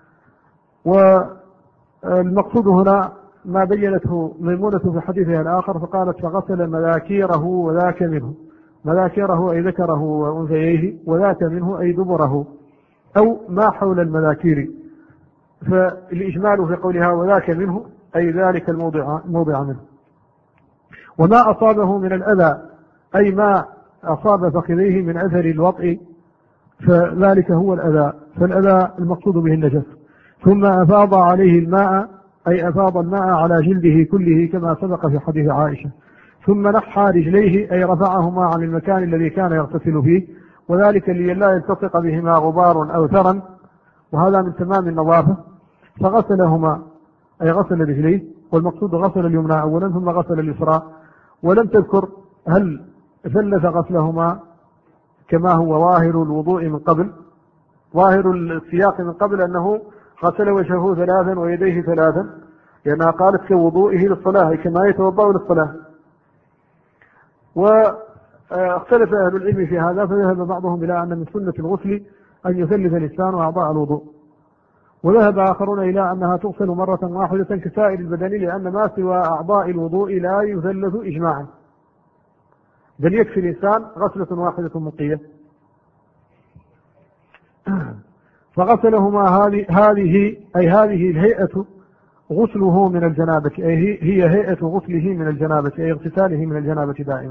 والمقصود هنا ما بينته ميمونة في حديثها الآخر فقالت: فغسل مذاكيره وذاك منه. مذاكيره أي ذكره وأنثيه، وذاك منه أي دبره أو ما حول المذاكير، فالإجمال في قولها وذاك منه أي ذلك الموضع منه. وما أصابه من الأذى أي ما أصاب فخذيه من أثر الوطء فذلك هو الأذى، فالأذى المقصود به النجس. ثم أفاض عليه الماء أي أفاض الماء على جلده كله كما سبق في حديث عائشة. ثم نحى رجليه أي رفعهما عن المكان الذي كان يغتسل فيه، وذلك لئلا يلتصق بهما غبار أو ثرى، وهذا من تمام النظافة. فغسلهما أي غسل رجليه، والمقصود غسل اليمنى أولا ثم غسل اليسرى، ولم تذكر هل ثلث غسلهما كما هو ظاهر الوضوء من قبل، ظاهر السياق من قبل أنه غسل وجهه ثلاثا ويديه ثلاثا، لأنها قالت كوضوئه للصلاة كما يتوضأ للصلاة. واختلف أهل العلم في هذا، فذهب بعضهم إلى أن من سنة الغسل أن يثلث الإنسان أعضاء الوضوء، وذهب آخرون إلى أنها تغسل مرة واحدة كسائر البدن، لأن ما سوى أعضاء الوضوء لا يثلث إجماعا، بل يكفي الإنسان غسلة واحدة مقية. فغسلهما هذه الهيئة غسله من الجنابة، أي هي هيئة غسله من الجنابة، أي اغتساله من الجنابة دائما.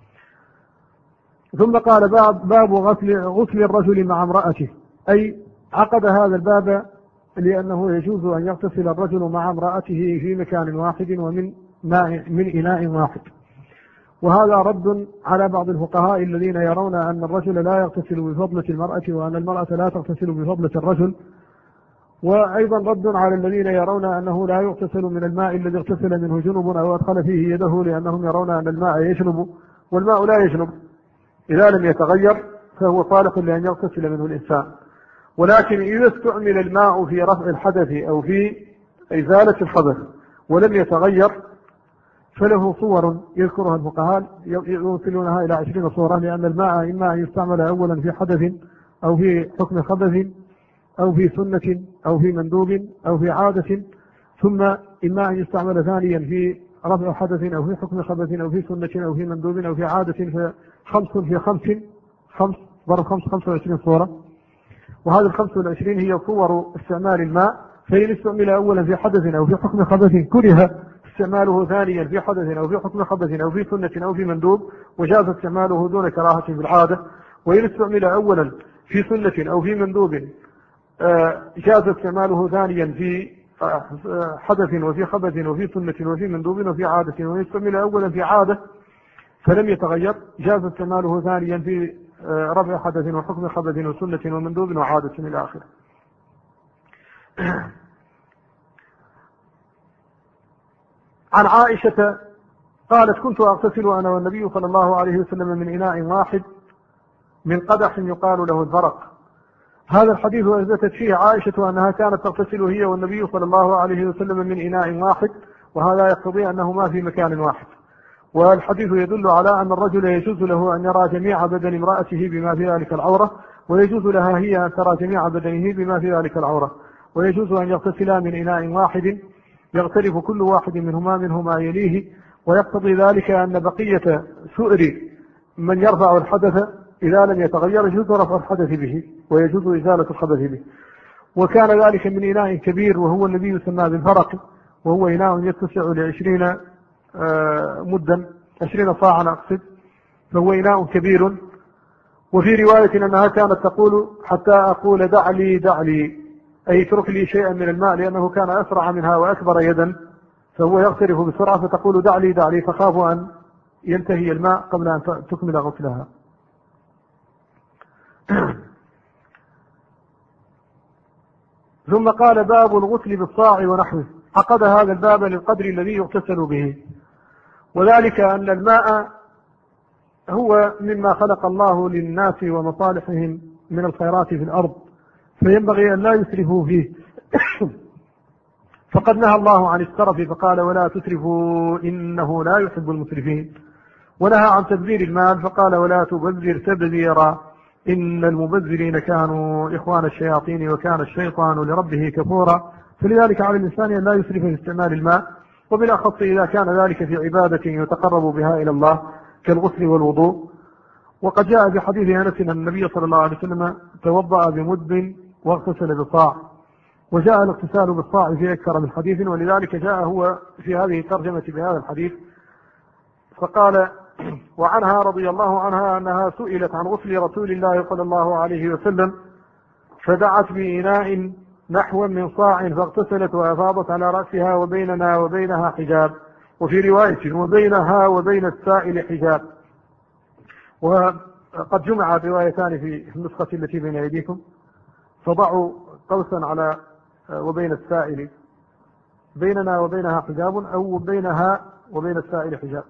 ثم قال باب غسل الرجل مع امرأته، أي عقد هذا الباب لأنه يجوز أن يغتسل الرجل مع امرأته في مكان واحد ومن إناء واحد. وهذا رد على بعض الفقهاء الذين يرون أن الرجل لا يغتسل بفضلة المرأة، وأن المرأة لا تغتسل بفضلة الرجل. وأيضا رد على الذين يرون أنه لا يغتسل من الماء الذي اغتسل منه جنب أو أدخل فيه يده، لأنهم يرون أن الماء يجنب والماء لا يجنب، إذا لم يتغير فهو صالح لأن يغتسل منه الإنسان. ولكن إذا استعمل الماء في رفع الحدث أو في إزالة الحدث ولم يتغير فله صور يذكرها الفقهاء يوصلونها إلى 20 صورة، لأن الماء إما أن يستعمل أولا في حدث أو في حكم خبث أو في سنة أو في مندوب أو في عادة، ثم إما أن يستعمل ثانيا في رفع حدث أو في حكم خبث أو في سنة أو في مندوب أو في عادة، فخمس في خمس ضرب 25 صورة. وهذه 25 هي صور استعمال الماء، فإن استعمل أولا في حدث أو في حكم خبث كره استعماله ثانيا في حدث أو في حكم خبث أو في سنة أو في مندوب، وجاز استعماله دون كراهة في العادة. وإن استعمل أولا في سنة أو في مندوب جاز استعماله ثانيا في حدث وفي خبث وفي سنة وفي مندوب وفي عادة. وإن استعمل أولا في عادة فلم يتغير جاز استعماله ثانيا في رفع حدث وحكم خبث وسنة ومندوب وعادة إلى آخره. عن عائشة قالت كنت أغتسل أنا والنبي صلى الله عليه وسلم من إناء واحد من قدح يقال له الزرق. هذا الحديث أثبتت فيه عائشة أنها كانت تغتسل هي والنبي صلى الله عليه وسلم من إناء واحد، وهذا يقتضي أنهما في مكان واحد. والحديث يدل على أن الرجل يجوز له أن يرى جميع بدن امرأته بما في ذلك العورة، ويجوز لها هي أن ترى جميع بدنه بما في ذلك العورة، ويجوز أن يغتسلا من إناء واحد يغترف كل واحد منهما ما يليه، ويقتضي ذلك أن بقية سؤر من يرفع الحدث إذا لم يتغير يجوز رفع الحدث به ويجوز إزالة الخبث به. وكان ذلك من إناء كبير وهو الذي يسمى بالفرق، وهو إناء يتسع ل20 مدا 20 صاعا أقصد، فهو إناء كبير. وفي رواية أنها كانت تقول حتى أقول دع لي أي اترك لي شيئا من الماء، لأنه كان أسرع منها وأكبر يدا، فهو يغترف بسرعة فتقول دع لي فخاف أن ينتهي الماء قبل أن تكمل غسلها. ثم قال باب الغسل بالصاع ونحوه. عقد هذا الباب للقدر الذي يغتسل به، وذلك أن الماء هو مما خلق الله للناس ومصالحهم من الخيرات في الأرض، فينبغي أن لا يسرفوا فيه. فقد نهى الله عن السرف فقال ولا تسرفوا إنه لا يحب المسرفين، ونهى عن تبذير المال فقال ولا تبذر تبذيرا إن المبذرين كانوا إخوان الشياطين وكان الشيطان لربه كفورا. فلذلك على الإنسان أن لا يسرف في استعمال الماء، وبالأخص إذا كان ذلك في عبادة يتقرب بها إلى الله كالغسل والوضوء. وقد جاء في حديث أنس أن النبي صلى الله عليه وسلم توضأ بمد واغتسل بصاع، وجاء الاغتسال بالصاع في أكثر من حديث، ولذلك جاء هو في هذه الترجمة بهذا الحديث. فقال وعنها رضي الله عنها أنها سئلت عن غسل رسول الله صلى الله عليه وسلم فدعت بإناء نحو من صاع فاغتسلت وأفاضت على رأسها وبيننا وبينها حجاب، وفي رواية وبينها وبين السائل حجاب. وقد جمع روايتان في النسخة التي بين أيديكم، فضعوا قوسا على وبين السائل بيننا وبينها حجاب أو بينها وبين السائل حجاب.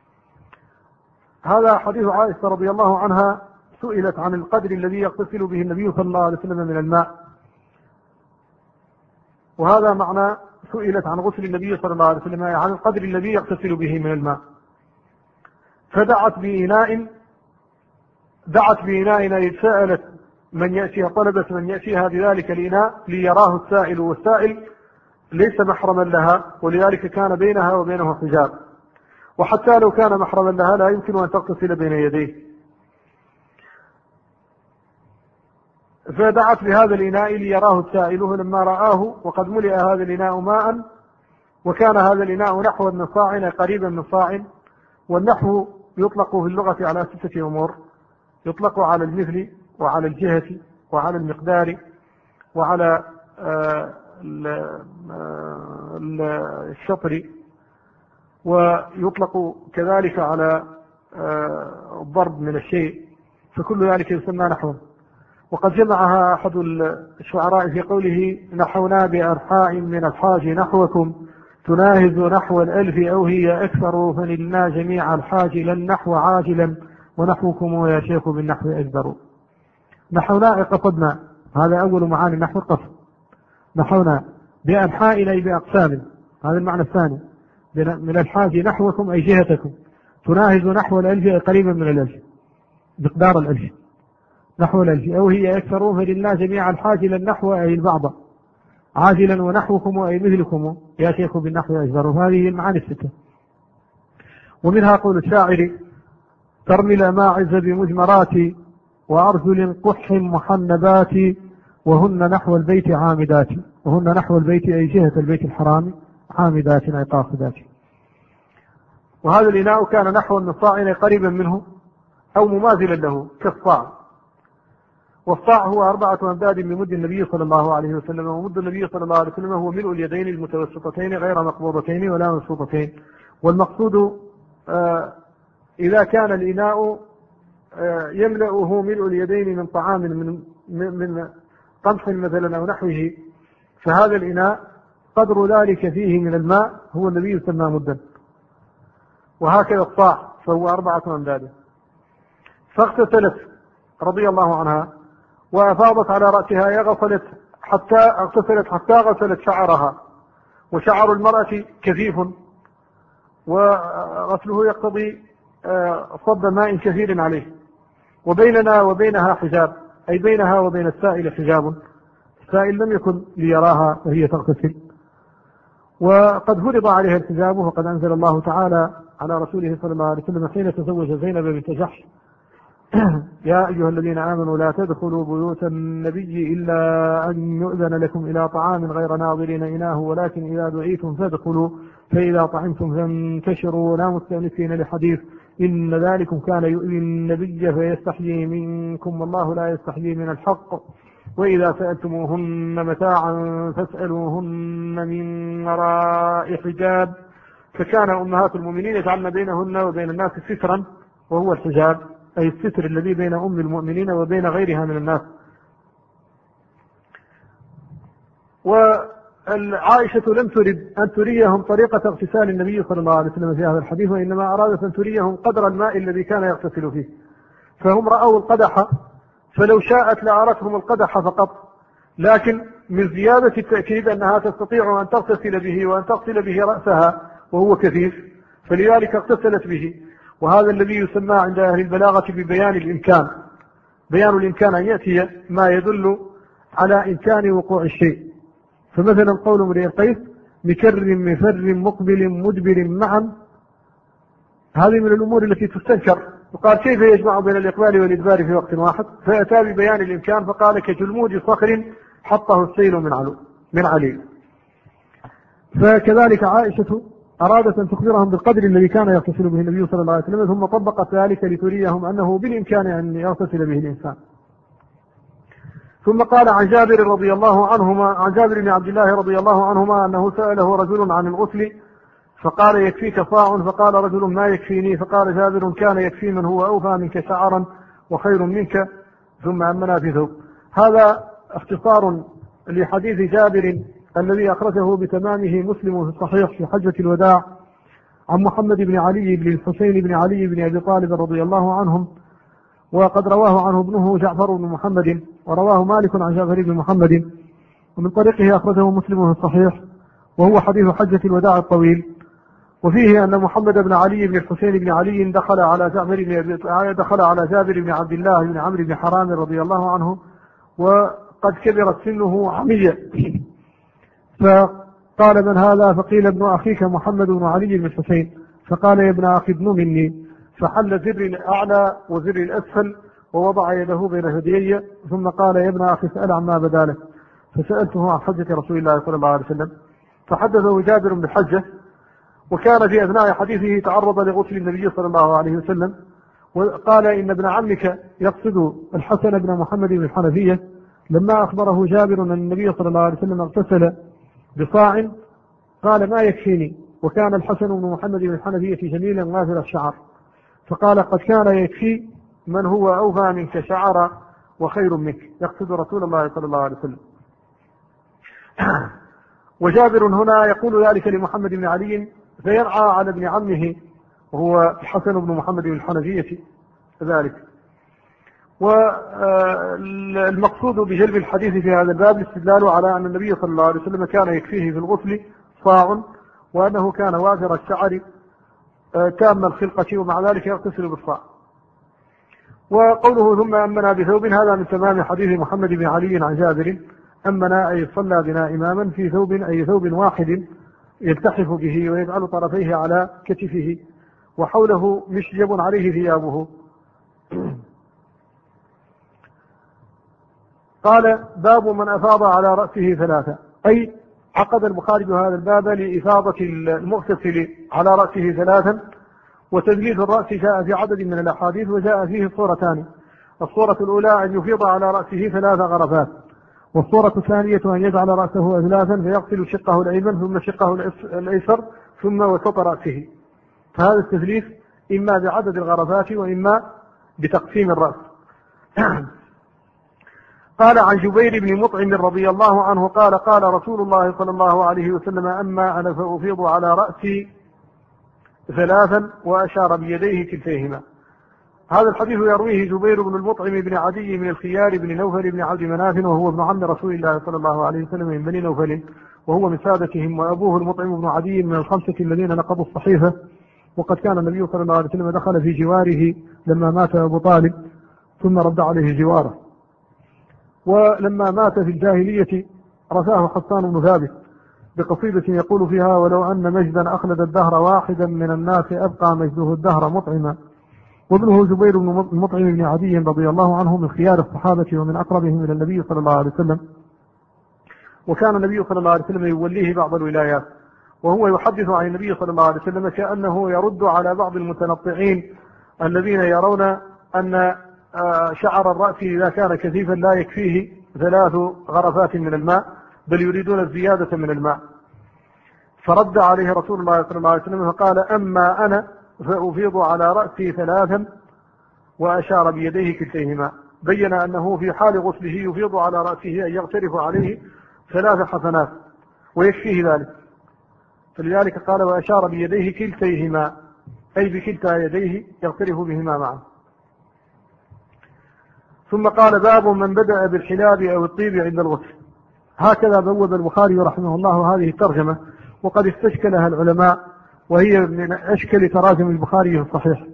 هذا حديث عائشة رضي الله عنها سئلت عن القدر الذي يغتسل به النبي صلى الله عليه وسلم من الماء، وهذا معنى سئلت عن غسل النبي صلى الله عليه وسلم عن القدر الذي يغتسل به من الماء. فدعت بإناء أي سألت من يأتيها، طلبت من يأتيها بذلك الإناء ليراه السائل، والسائل ليس محرما لها، ولذلك كان بينها وبينه حجاب، وحتى لو كان محرما لها لا يمكن أن تغتسل بين يديه. فدعت بهذا الإناء ليراه السائل، لما رآه وقد ملئ هذا الإناء ماء، وكان هذا الإناء نحو من صاع قريبا من صاع. والنحو يطلق في اللغة على 6 أمور: يطلق على المثل وعلى الجهة وعلى المقدار وعلى الشطر، ويطلق كذلك على الضرب من الشيء، فكل ذلك يسمى نحوا. وقد جمعها أحد الشعراء في قوله نحونا بأرحاء من الحاج نحوكم تناهز نحو 1000 أو هي أكثر فنلنا جميع الحاج لن نحو عاجلا ونحوكم يا شيخ بالنحو أجبر. نحونا قصدنا، هذا أول معاني النحو القصد. نحونا بأرحاء أي بأقسام، هذا المعنى الثاني. من الحاج نحوكم أي جهتكم، تناهز نحو 1000 أي قريبا من 1000، مقدار 1000 نحو 1000 أو هي أكثر فلله جميع الحاج للنحو أي البعض عاجلا ونحوكم أي مثلكم يا شيخ بالنحو أجبر. هذه المعاني 6. ومنها قول الشاعر ترمي الأماعز بمجمرات وأرجل قح محنبات وهن نحو البيت عامدات. وهن نحو البيت أي جهة البيت الحرام، عامدات أي قاصدات. وهذا الإناء كان نحو من صاع قريبا منه أو مماثلا له كالصاع. والصاع هو 4 أمداد من مد النبي صلى الله عليه وسلم، ومد النبي صلى الله عليه وسلم هو ملء اليدين المتوسطتين غير مقبوضتين ولا منصوبتين. والمقصود إذا كان الإناء يملأه ملء اليدين من طعام من قمح مثلا أو نحوه، فهذا الإناء قدر ذلك فيه من الماء هو الذي يسمى مدا، وهكذا الصاع فهو 4 أمداد. فاغتسلت رضي الله عنها وأفاضت على رأسها، اغتسلت حتى غسلت شعرها، وشعر المرأة كثيف، وغسله يقتضي صب ماء كثير عليه، وبيننا وبينها حجاب، أي بينها وبين السائل حجاب، السائل لم يكن ليراها وهي تغتسل، وقد فرض عليها الحجاب، وقد أنزل الله تعالى على رسوله صلى الله عليه وسلم حين تزوج زينب بنت جحش: يا أيها الذين آمنوا لا تدخلوا بيوت النبي إلا أن يؤذن لكم إلى طعام غير ناظرين إناه ولكن إذا دعيتم فادخلوا فإذا طعمتم فانتشروا ولا مستأنسين لحديث إن ذلكم كان يؤذي النبي فيستحيي منكم والله لا يستحيي من الحق وإذا سألتموهن متاعا فاسألوهن من وراء حجاب. فكان أمهات المؤمنين يجعلن بينهن وبين الناس سترا، وهو الحجاب أي الستر الذي بين أم المؤمنين وبين غيرها من الناس. وعائشة لم ترد أن تريهم طريقة اغتسال النبي صلى الله عليه وسلم في هذا الحديث، وإنما أرادت أن تريهم قدر الماء الذي كان يغتسل فيه، فهم رأوا القدح، فلو شاءت لأرتهم القدح فقط، لكن من زيادة التأكيد أنها تستطيع أن تغتسل به وأن تغسل به رأسها وهو كثيف، فلذلك اغتسلت به. وهذا الذي يسمى عند أهل البلاغة ببيان الإمكان. بيان الإمكان أن يأتي ما يدل على إمكان وقوع الشيء. فمثلا قول امرئ القيس: مكر مفر مقبل مدبر معا، هذه من الأمور التي تستنكر. وقال: كيف يجمع بين الإقبال والإدبار في وقت واحد؟ فأتى ببيان الإمكان فقال: كجلمود صخر حطه السيل من عليل. فكذلك عائشة أرادت أن تخبرهم بالقدر الذي كان يغتسل به النبي صلى الله عليه وسلم، ثم طبقت ذلك لتريهم أنه بالإمكان أن يغتسل به الإنسان. ثم قال عن جابر رضي الله عنهما، عن جابر بن عبد الله رضي الله عنهما أنه سأله رجل عن الغسل فقال: يكفيك صاع؟ فقال رجل: ما يكفيني. فقال جابر: كان يكفي من هو أوفى منك شعرا وخير منك. ثم أمنا في ثوب. هذا اختصار لحديث جابر الذي أخرجه بتمامه مسلم في الصحيح في حجة الوداع عن محمد بن علي بن الحسين بن علي بن أبي طالب رضي الله عنهم، وقد رواه عنه ابنه جعفر بن محمد، ورواه مالك عن جعفر بن محمد، ومن طريقه أخرجه مسلم في الصحيح، وهو حديث حجة الوداع الطويل. وفيه أن محمد بن علي بن الحسين بن علي دخل على جابر بن عبد الله بن عمرو بن حرام رضي الله عنه وقد كبرت سنه عمية، فقال: من هذا؟ فقيل: ابن أخيك محمد بن علي بن الحسين. فقال: يا ابن أخي ابن مني. فحل زر الأعلى وزر الأسفل ووضع يده بين ثديي، ثم قال: يا ابن أخي اسأل عما بدا لك. فسألته عن حجة رسول الله صلى الله عليه وسلم، فحدثه جابر بالحجة، وكان في أثناء حديثه تعرض لغسل النبي صلى الله عليه وسلم، وقال: إن ابن عمك يقصد الحسن بن محمد بن الحنفية، لما أخبره جابر أن النبي صلى الله عليه وسلم اغتسل بصاع قال: ما يكفيني. وكان الحسن بن محمد بن الحنفية جميلا غافر الشعر، فقال: قد كان يكفي من هو أوفى منك شعرا وخير منك، يقصد رسول الله صلى الله عليه وسلم. وجابر هنا يقول ذلك لمحمد بن علي فيرعى على ابن عمه وهو الحسن بن محمد بن الحنفية ذلك. والمقصود بجلب الحديث في هذا الباب الاستدلال على أن النبي صلى الله عليه وسلم كان يكفيه في الغسل صاع، وأنه كان وافر الشعر تام الخلقة، ومع ذلك يغتسل بالصاع. وقوله ثم أمنا بثوب، هذا من تمام حديث محمد بن علي عن جابر: أمنا أي صلى بنا إماما في ثوب، أي ثوب واحد يلتحف به ويجعل طرفيه على كتفه وحوله مشجب عليه ثيابه. قال: باب من أفاض على رأسه ثلاثة، أي عقد البخاري هذا الباب لإفاضة المغتسل على رأسه ثلاثا. وتدليل الرأس جاء في عدد من الأحاديث، وجاء فيه صورتان: الصورة الأولى أن يفيض على رأسه 3 غرفات، والصورة الثانية أن يجعل رأسه أثلاثا فيغسل شقه الأيمن ثم شقه الأيسر ثم وسط رأسه. فهذا التثليث إما بعدد الغرفات وإما بتقسيم الرأس. قال عن جبير بن مطعم رضي الله عنه قال قال رسول الله صلى الله عليه وسلم أما أنا فأفيض على رأسي 3 وأشار بيديه كلتيهما. هذا الحديث يرويه جبير بن المطعم بن عدي من الخيار بن نوفل بن عبد مناف، وهو ابن عم رسول الله صلى الله عليه وسلم من بني نوفل، وهو من سادتهم، وأبوه المطعم بن عدي من الخمسة الذين نقضوا الصحيفة. وقد كان النبي صلى الله عليه وسلم دخل في جواره لما مات أبو طالب ثم رد عليه جواره. ولما مات في الجاهلية رثاه حسان بن ثابت بقصيدة يقول فيها: ولو أن مجدا أخلد الدهر واحدا من الناس أبقى مجده الدهر مطعما. وابنه جبير بن مطعم بن عدي رضي الله عنه من خيار الصحابة ومن أقربهم إلى النبي صلى الله عليه وسلم، وكان النبي صلى الله عليه وسلم يوليه بعض الولايات، وهو يحدث عن النبي صلى الله عليه وسلم كأنه يرد على بعض المتنطعين الذين يرون أن شعر الرأس إذا كان كثيفا لا يكفيه 3 غرفات من الماء، بل يريدون الزيادة من الماء. فرد عليه رسول الله صلى الله عليه وسلم فقال: أما أنا فأفيض على رأسي 3 وأشار بيديه كلتيهما. بين أنه في حال غسله يفيض على رأسه أن يغترف عليه 3 حسنات ويكفيه ذلك، فلذلك قال: وأشار بيديه كلتيهما، أي بكلتا يديه يغترف بهما معا. ثم قال: باب من بدأ بالحلاب أو الطيب عند الغسل. هكذا بوب البخاري رحمه الله هذه الترجمة، وقد استشكلها العلماء، وهي من أشكل تراجم البخاري في الصحيح.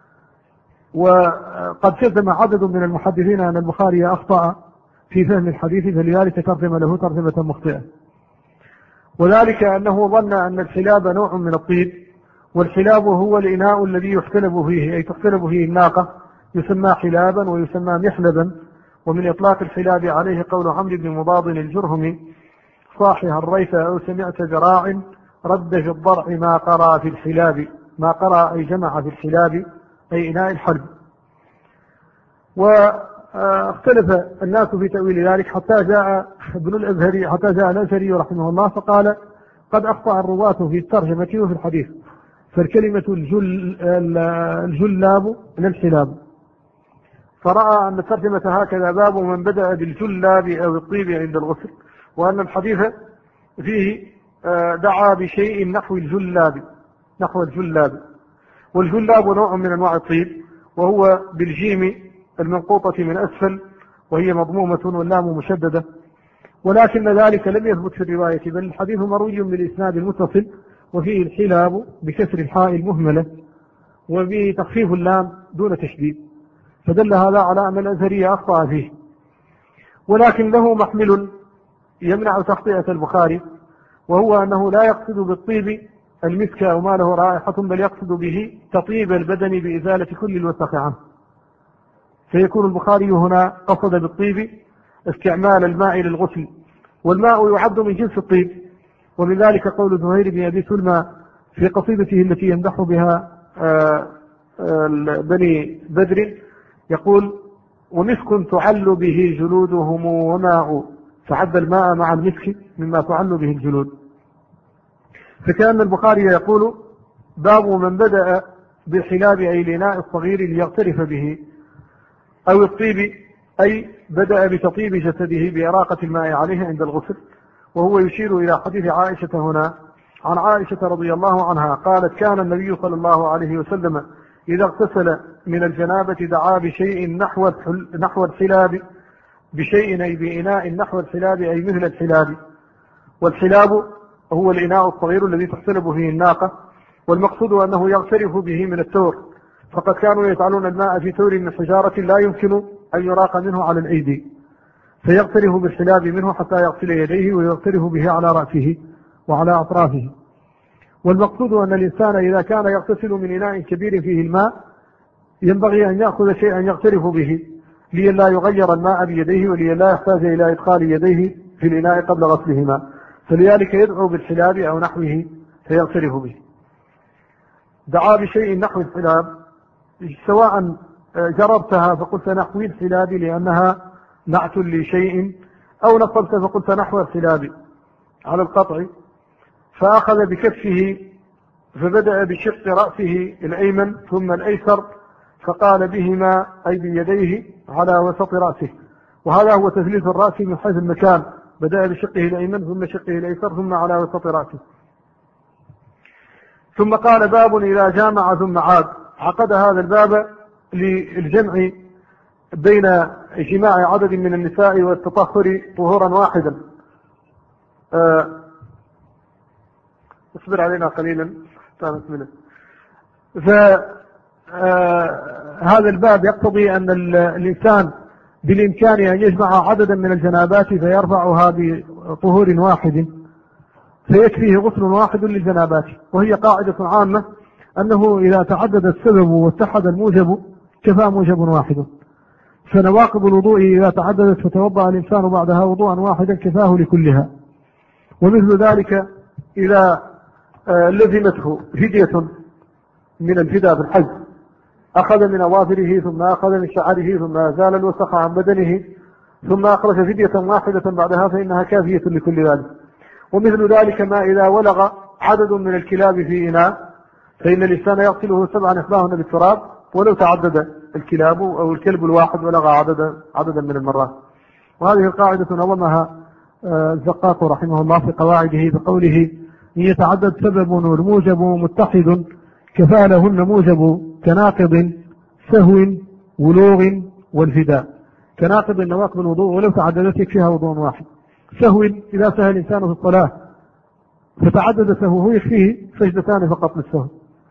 وقد جزم عدد من المحدثين أن البخاري أخطأ في فهم الحديث، فلذلك ترجم له ترجمة مخطئة، وذلك أنه ظن أن الحلاب نوع من الطيب، والحلاب هو الإناء الذي يحتلب فيه، أي تحتلب فيه الناقة، يسمى حلابا ويسمى محلبا. ومن إطلاق الحلاب عليه قول عمرو بن مضاد الجرهمي: صاحها الريث أو سمعت ذراع رد في الضرع ما قرأ في الحلاب. ما قرأ أي جمع في الحلاب أي إناء الحلب. واختلف الناس في تأويل ذلك حتى جاء الأزهري رحمه الله فقال: قد أخطأ الرواة في الترجمة وفي الحديث، فالكلمة الجلاب للحلاب، فرأى أن الترجمة هكذا: باب من بدأ بالجلاب أو الطيب عند الغسل، وأن الحديث فيه دعا بشيء نحو الجلاب. والجلاب نوع من أنواع الطيب، وهو بالجيم المنقوطة من أسفل، وهي مضمومة واللام مشددة، ولكن ذلك لم يثبت في الرواية، بل الحديث مروي بالإسناد المتصل، وفيه الحلاب بكسر الحاء المهملة وبتخفيف اللام دون تشديد، فدل هذا على أن الأزهري أخطأ فيه. ولكن له محمل يمنع تخطئة البخاري، وهو أنه لا يقصد بالطيب المسك أو ما له رائحة، بل يقصد به تطيب البدن بإزالة كل الوسخ عنه، فيكون البخاري هنا قصد بالطيب استعمال الماء للغسل، والماء يعد من جنس الطيب. ومن ذلك قول زهير بن أبي سلمى في قصيدته التي يمدح بها بني بدر، يقول: ومسك تعل به جلودهم وماء، فعد الماء مع المسك مما تعل به الجلود. فكأن البخاري يقول: باب من بدأ بالحلاب أي الإناء الصغير ليغترف به، أو الطيب أي بدأ بتطيب جسده بإراقة الماء عليه عند الغسل. وهو يشير إلى حديث عائشة هنا. عن عائشة رضي الله عنها قالت: كان النبي صلى الله عليه وسلم إذا اغتسل من الجنابة دعا بشيء نحو الحلاب، بشيء أي بإناء نحو الحلاب أي مثل الحلاب. والحلاب هو الإناء الصغير الذي تحتلب فيه الناقة، والمقصود أنه يغترف به من التور، فقد كانوا يجعلون الماء في تور من حجارة لا يمكن أن يراق منه على الأيدي، فيغترف بالحلاب منه حتى يغسل يديه ويغترف به على رأسه وعلى أطرافه. والمقصود أن الإنسان إذا كان يغتسل من إناء كبير فيه الماء ينبغي أن يأخذ شيئا يغترف به، لئلا يغير الماء بيديه، ولئلا يحتاج إلى إدخال يديه في الإناء قبل غسلهما، فلذلك يدعو بالحلاب أو نحوه فيغترف به. دعا بشيء نحو الحلاب، سواء جربتها فقلت نحو الحلاب لأنها نعت لشيء، أو نصبت فقلت نحو الحلاب على القطع، فأخذ بكفه فبدأ بشق رأسه الأيمن ثم الأيسر، فقال بهما أي بيديه على وسط رأسه، وهذا هو تثليث الرأس من حيث المكان، بدأ بشقه الأيمن ثم شقه الأيسر ثم على وسط رأسه. ثم قال باب إذا جامع ثم عاد. عقد هذا الباب للجمع بين اجتماع عدد من النساء والتطهر طهورا واحدا. اصبر علينا قليلا. فهذا الباب يقتضي أن الإنسان بالإمكان أن يجمع عددا من الجنابات فيرفعها بطهور واحد، فيكفيه غسل واحد للجنابات. وهي قاعدة عامة أنه إذا تعدد السبب واتحد الموجب كفى موجب واحد. فنواقض الوضوء إذا تعددت فتوضأ الإنسان بعدها وضوءا واحدا كفاه لكلها. ومثل ذلك إذا لزمته فدية من الفداء بالحج، أخذ من أظافره ثم أخذ من شعره ثم أزال الوسخ عن بدنه ثم أخرج فدية واحدة بعدها فإنها كافية لكل ذلك. ومثل ذلك ما إذا ولغ عدد من الكلاب في إناء فإن الإنسان يغسله 7 إحداهن بالتراب ولو تعدد الكلاب أو الكلب الواحد ولغ عددا من المرات. وهذه القاعدة نظمها الزقاق رحمه الله في قواعده بقوله: إن يتعدد سبب والموجب متحد كفى لهن موجب كناقض سهو ولوغ والفداء. كناقض نواقض الوضوء ولو تعددت يكفيها وضوء واحد. سهو إذا سهى الإنسان في الصلاة فتعدد سهوه يكفيه سجدتان فقط للسهو.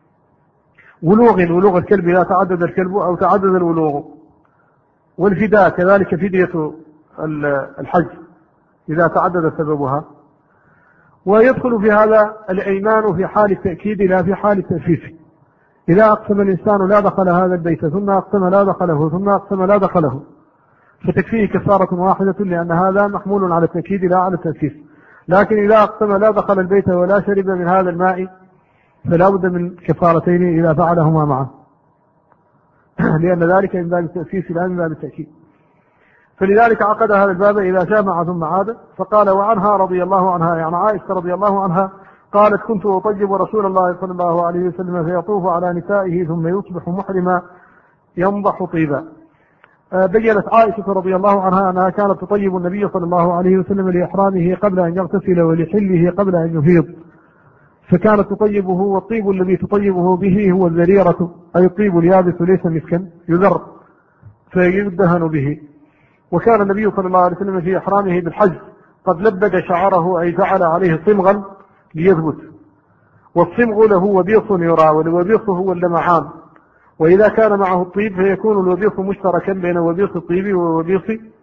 ولوغ الكلب إذا تعدد الكلب أو تعدد الولوغ. والفداء كذلك فدية الحج إذا تعدد سببها. ويدخل في هذا الأيمان في حال التأكيد لا في حال التأسيس. إذا أقسم الإنسان لا دخل هذا البيت ثم أقسم لا دخله ثم أقسم لا دخله فتكفيه كفارة واحدة، لأن هذا محمول على التأكيد لا على التأسيس. لكن إذا أقسم لا دخل البيت ولا شرب من هذا الماء فلا بد من كفارتين إذا فعلهما معا، لأن ذلك من باب التأسيس لا من باب التأكيد. فلذلك عقد هذا الباب إذا جامع ثم عاد. فقال: وعنها رضي الله عنها، يعني عائشة رضي الله عنها قالت: كنت أطيب رسول الله صلى الله عليه وسلم فيطوف على نسائه ثم يصبح محرما ينضح طيبا. بيّنت عائشة رضي الله عنها أنها كانت تطيب النبي صلى الله عليه وسلم لإحرامه قبل أن يغتسل ولحله قبل أن يفيض، فكانت تطيبه، والطيب الذي تطيبه به هو الذريرة، أي الطيب اليابس ليس مسكا يذر فيدهن به. وكان النبي صلى الله عليه وسلم في إحرامه بالحج قد لبد شعره، أي جعل عليه صمغا ليثبت. والصمغ له وبيص يرى، والوبيص هو اللمعان. وإذا كان معه الطيب فيكون الوبيص مشتركا بين وبيص الطيب ووبيص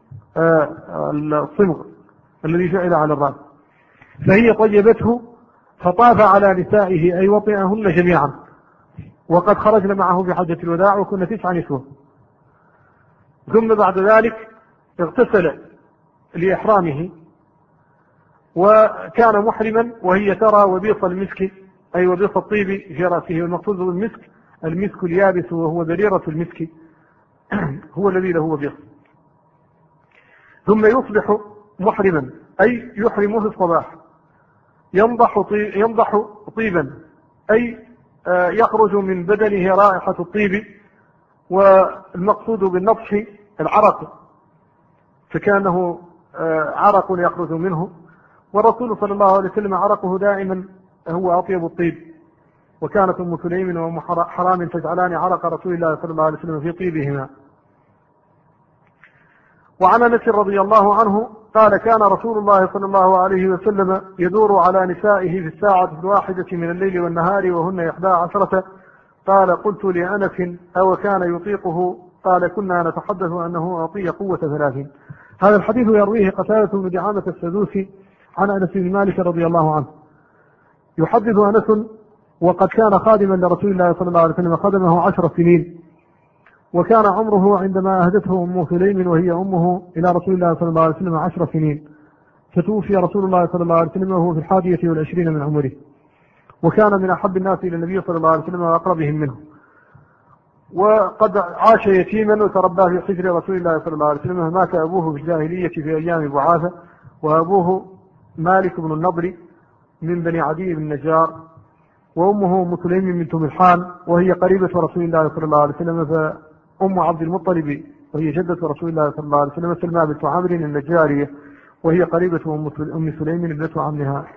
الصمغ الذي جعل على الرأس. فهي طيبته فطاف على نسائه، أي وطئهن جميعا، وقد خرجنا معه في حجة الوداع وكنا 9 نسوة. ثم بعد ذلك اغتسل لإحرامه وكان محرما، وهي ترى وبيص المسك، أي وبيص الطيب في رأسه. والمقصود بالمسك المسك اليابس، وهو ذريرة المسك هو الذي له وبيص. ثم يصبح محرما، أي يحرم في الصباح، ينضح طيبا، أي يخرج من بدنه رائحة الطيب. والمقصود بالنضح العرق، فكانه عرق يخرج منه. والرسول صلى الله عليه وسلم عرقه دائما هو أطيب الطيب. وكانت أم سليم وأم حرام تجعلان عرق رسول الله صلى الله عليه وسلم في طيبهما. وعن أنس رضي الله عنه قال: كان رسول الله صلى الله عليه وسلم يدور على نسائه في الساعة 1 من الليل والنهار وهن 11. قال: قلت لأنس: أو كان يطيقه؟ قال: كنا نتحدث أنه أعطي قوة 30. هذا الحديث يرويه قتادة بن دعامة السدوسي عن أنس بن مالك رضي الله عنه. يحدث أنس: وقد كان خادما لرسول الله صلى الله عليه وسلم، خدمه 10 سنين، وكان عمره عندما أهدته أم سليم وهي أمه إلى رسول الله صلى الله عليه وسلم 10 سنين، فتوفي رسول الله صلى الله عليه وسلم وهو في 21 من عمره، وكان من أحب الناس إلى النبي صلى الله عليه وسلم وأقربهم منه. وقد عاش يتيما وتربى في حجر رسول الله صلى الله عليه وسلم. مات أبوه في الجاهلية في أيام بعاثة، وأبوه مالك بن النضر من بني عدي بن النجار، وأمه أم سليم بنت ملحان وهي قريبة رسول الله صلى الله عليه وسلم، فأم عبد المطلب وهي جدة رسول الله صلى الله عليه وسلم سلمى بنت عمرو النجارية وهي قريبة أم سليم ابنة عمها.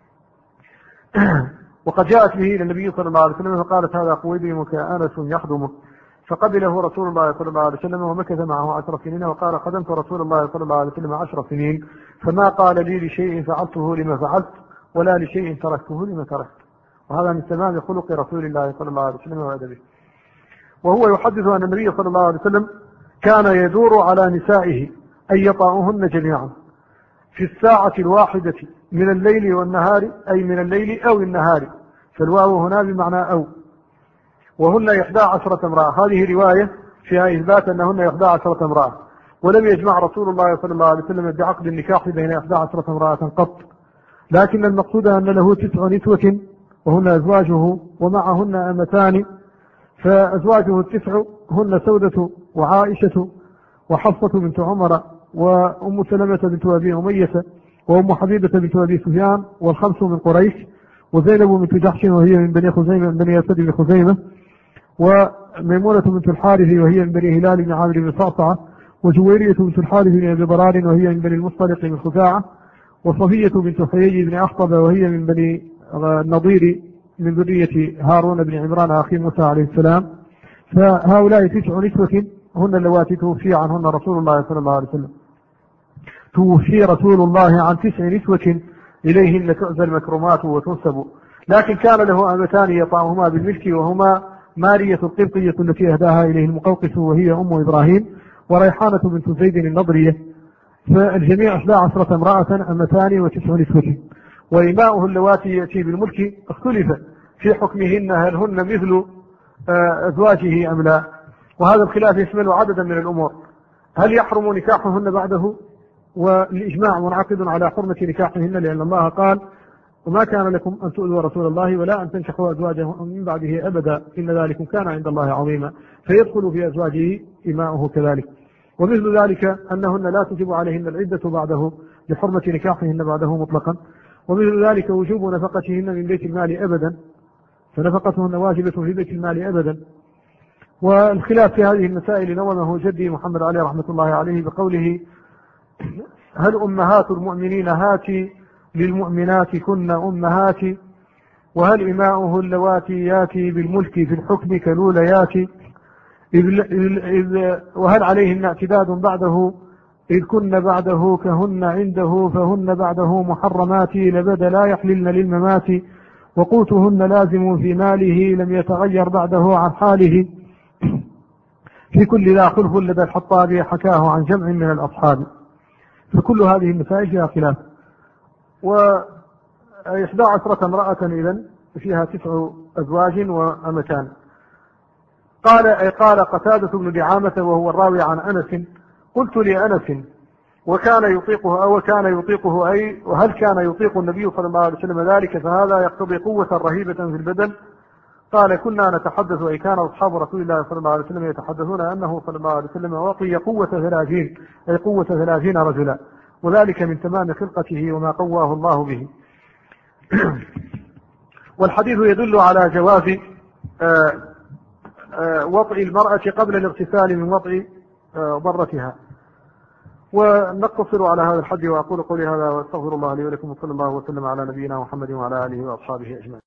وقد جاءت به إلى النبي صلى الله عليه وسلم فقالت هذا قويبيمك أنس يخدمك، فقبله رسول الله صلى الله عليه وسلم ومكث معه 10 سنين، وقال خدمت رسول الله صلى الله عليه وسلم 10 سنين فما قال لي لشيء فعلته لما فعلت ولا لشيء تركته لما تركت. وهذا من تمام خلق رسول الله صلى الله عليه وسلم وأدبه. وهو يحدث أن النبي صلى الله عليه وسلم كان يدور على نسائه أن يطأهن جميعا في الساعة الواحدة من الليل والنهار، أي من الليل أو النهار، فالواو هنا بمعنى أو، وهن 11 امرأة. هذه رواية فيها إثبات أنهن 11 امرأة، ولم يجمع رسول الله صلى الله عليه وسلم بعقد النكاح بين 11 امرأة قط، لكن المقصود أن له 9 نسوة وهن أزواجه ومعهن أمتان، فأزواجه 9 هن سودة وعائشة وحفصة بنت عمر وأم سلمة بنت أبي أمية وأم حبيبة بنت أبي سفيان، والخمس من قريش، وزينب بنت جحش وهي من بني خزيمة من بني أسد بن خزيمة، وميمونة بنت الحارث وهي من بني هلال بن عامر بن صعصعة، وجويرية بنت الحارث بن أبي ضرار وهي من بني المصطلق بن خزاعة، وصفية بنت حيي بن أخطب وهي من بني النضير من ذرية هارون بن عمران أخي موسى عليه السلام. فهؤلاء 9 نسوة هن اللواتي توفي عنهن رسول الله صلى الله عليه وسلم. توفي رسول الله عن 9 نسوة إليهن تعزى المكرمات وتنسب، لكن كان له أمتان يطعهما بالملك، وهما مارية القبطية التي أهداها إليه المقوقس وهي أم إبراهيم، وريحانة بنت زيد النضرية، فالجميع 11 امرأة أمتان و9 نسوة. وإماؤه اللواتي يأتي بالملك اختلف في حكمهن، هل هن مثل أزواجه أم لا، وهذا الخلاف يشمل عددا من الأمور. هل يحرم نكاحهن بعده؟ والإجماع منعقد على حرمة نكاحهن، لأن الله قال وما كان لكم أن تؤذوا رسول الله ولا أن تنكحوا أزواجه من بعده أبدا إن ذلكم كان عند الله عظيما، فيدخل في أزواجه إماؤه كذلك. ومثل ذلك أنهن لا تجب عليهن العدة بعده لحرمة نكاحهن بعده مطلقا. ومثل ذلك وجوب نفقتهن من بيت المال أبدا، فنفقتهن واجبة في بيت المال أبدا. والخلاف في هذه المسائل نظمه جدي محمد علي رحمة الله عليه بقوله هل أمهات المؤمنين هاتي للمؤمنات كن أمهات، وهل إماؤه اللواتي ياتي بالملك في الحكم كالأوليات، وهل عليهن اعتداد بعده إذ كن بعده كهن عنده، فهن بعده محرمات لبد لا يحللن للممات، وقوتهن لازم في ماله لم يتغير بعده عن حاله، في كل ذا خلف لدى الحطاب حكاه عن جمع من الأصحاب. فكل هذه المسائل فيها خلاف. و11 امرأة إذن فيها 9 أزواج وأمتان. قال قتادة بن دعامة وهو الراوي عن أنس قلت لأنس وكان يطيقه أي وهل كان يطيق النبي صلى الله عليه وسلم ذلك، فهذا يقتضي قوة رهيبة في البدن. قال كنا نتحدث، أي كان أصحاب رسول الله صلى الله عليه وسلم يتحدثون أنه صلى الله عليه وسلم وقي قوة 30، أي قوة 30 رجلا، وذلك من تمام خلقته وما قواه الله به. والحديث يدل على جواز وطئ المرأة قبل الاغتسال من وطئ ضرتها. ونقتصر على هذا الحد، وأقول قولي هذا واستغفر الله لي ولكم، وصلى الله وسلم على نبينا محمد وعلى آله وأصحابه أجمعين.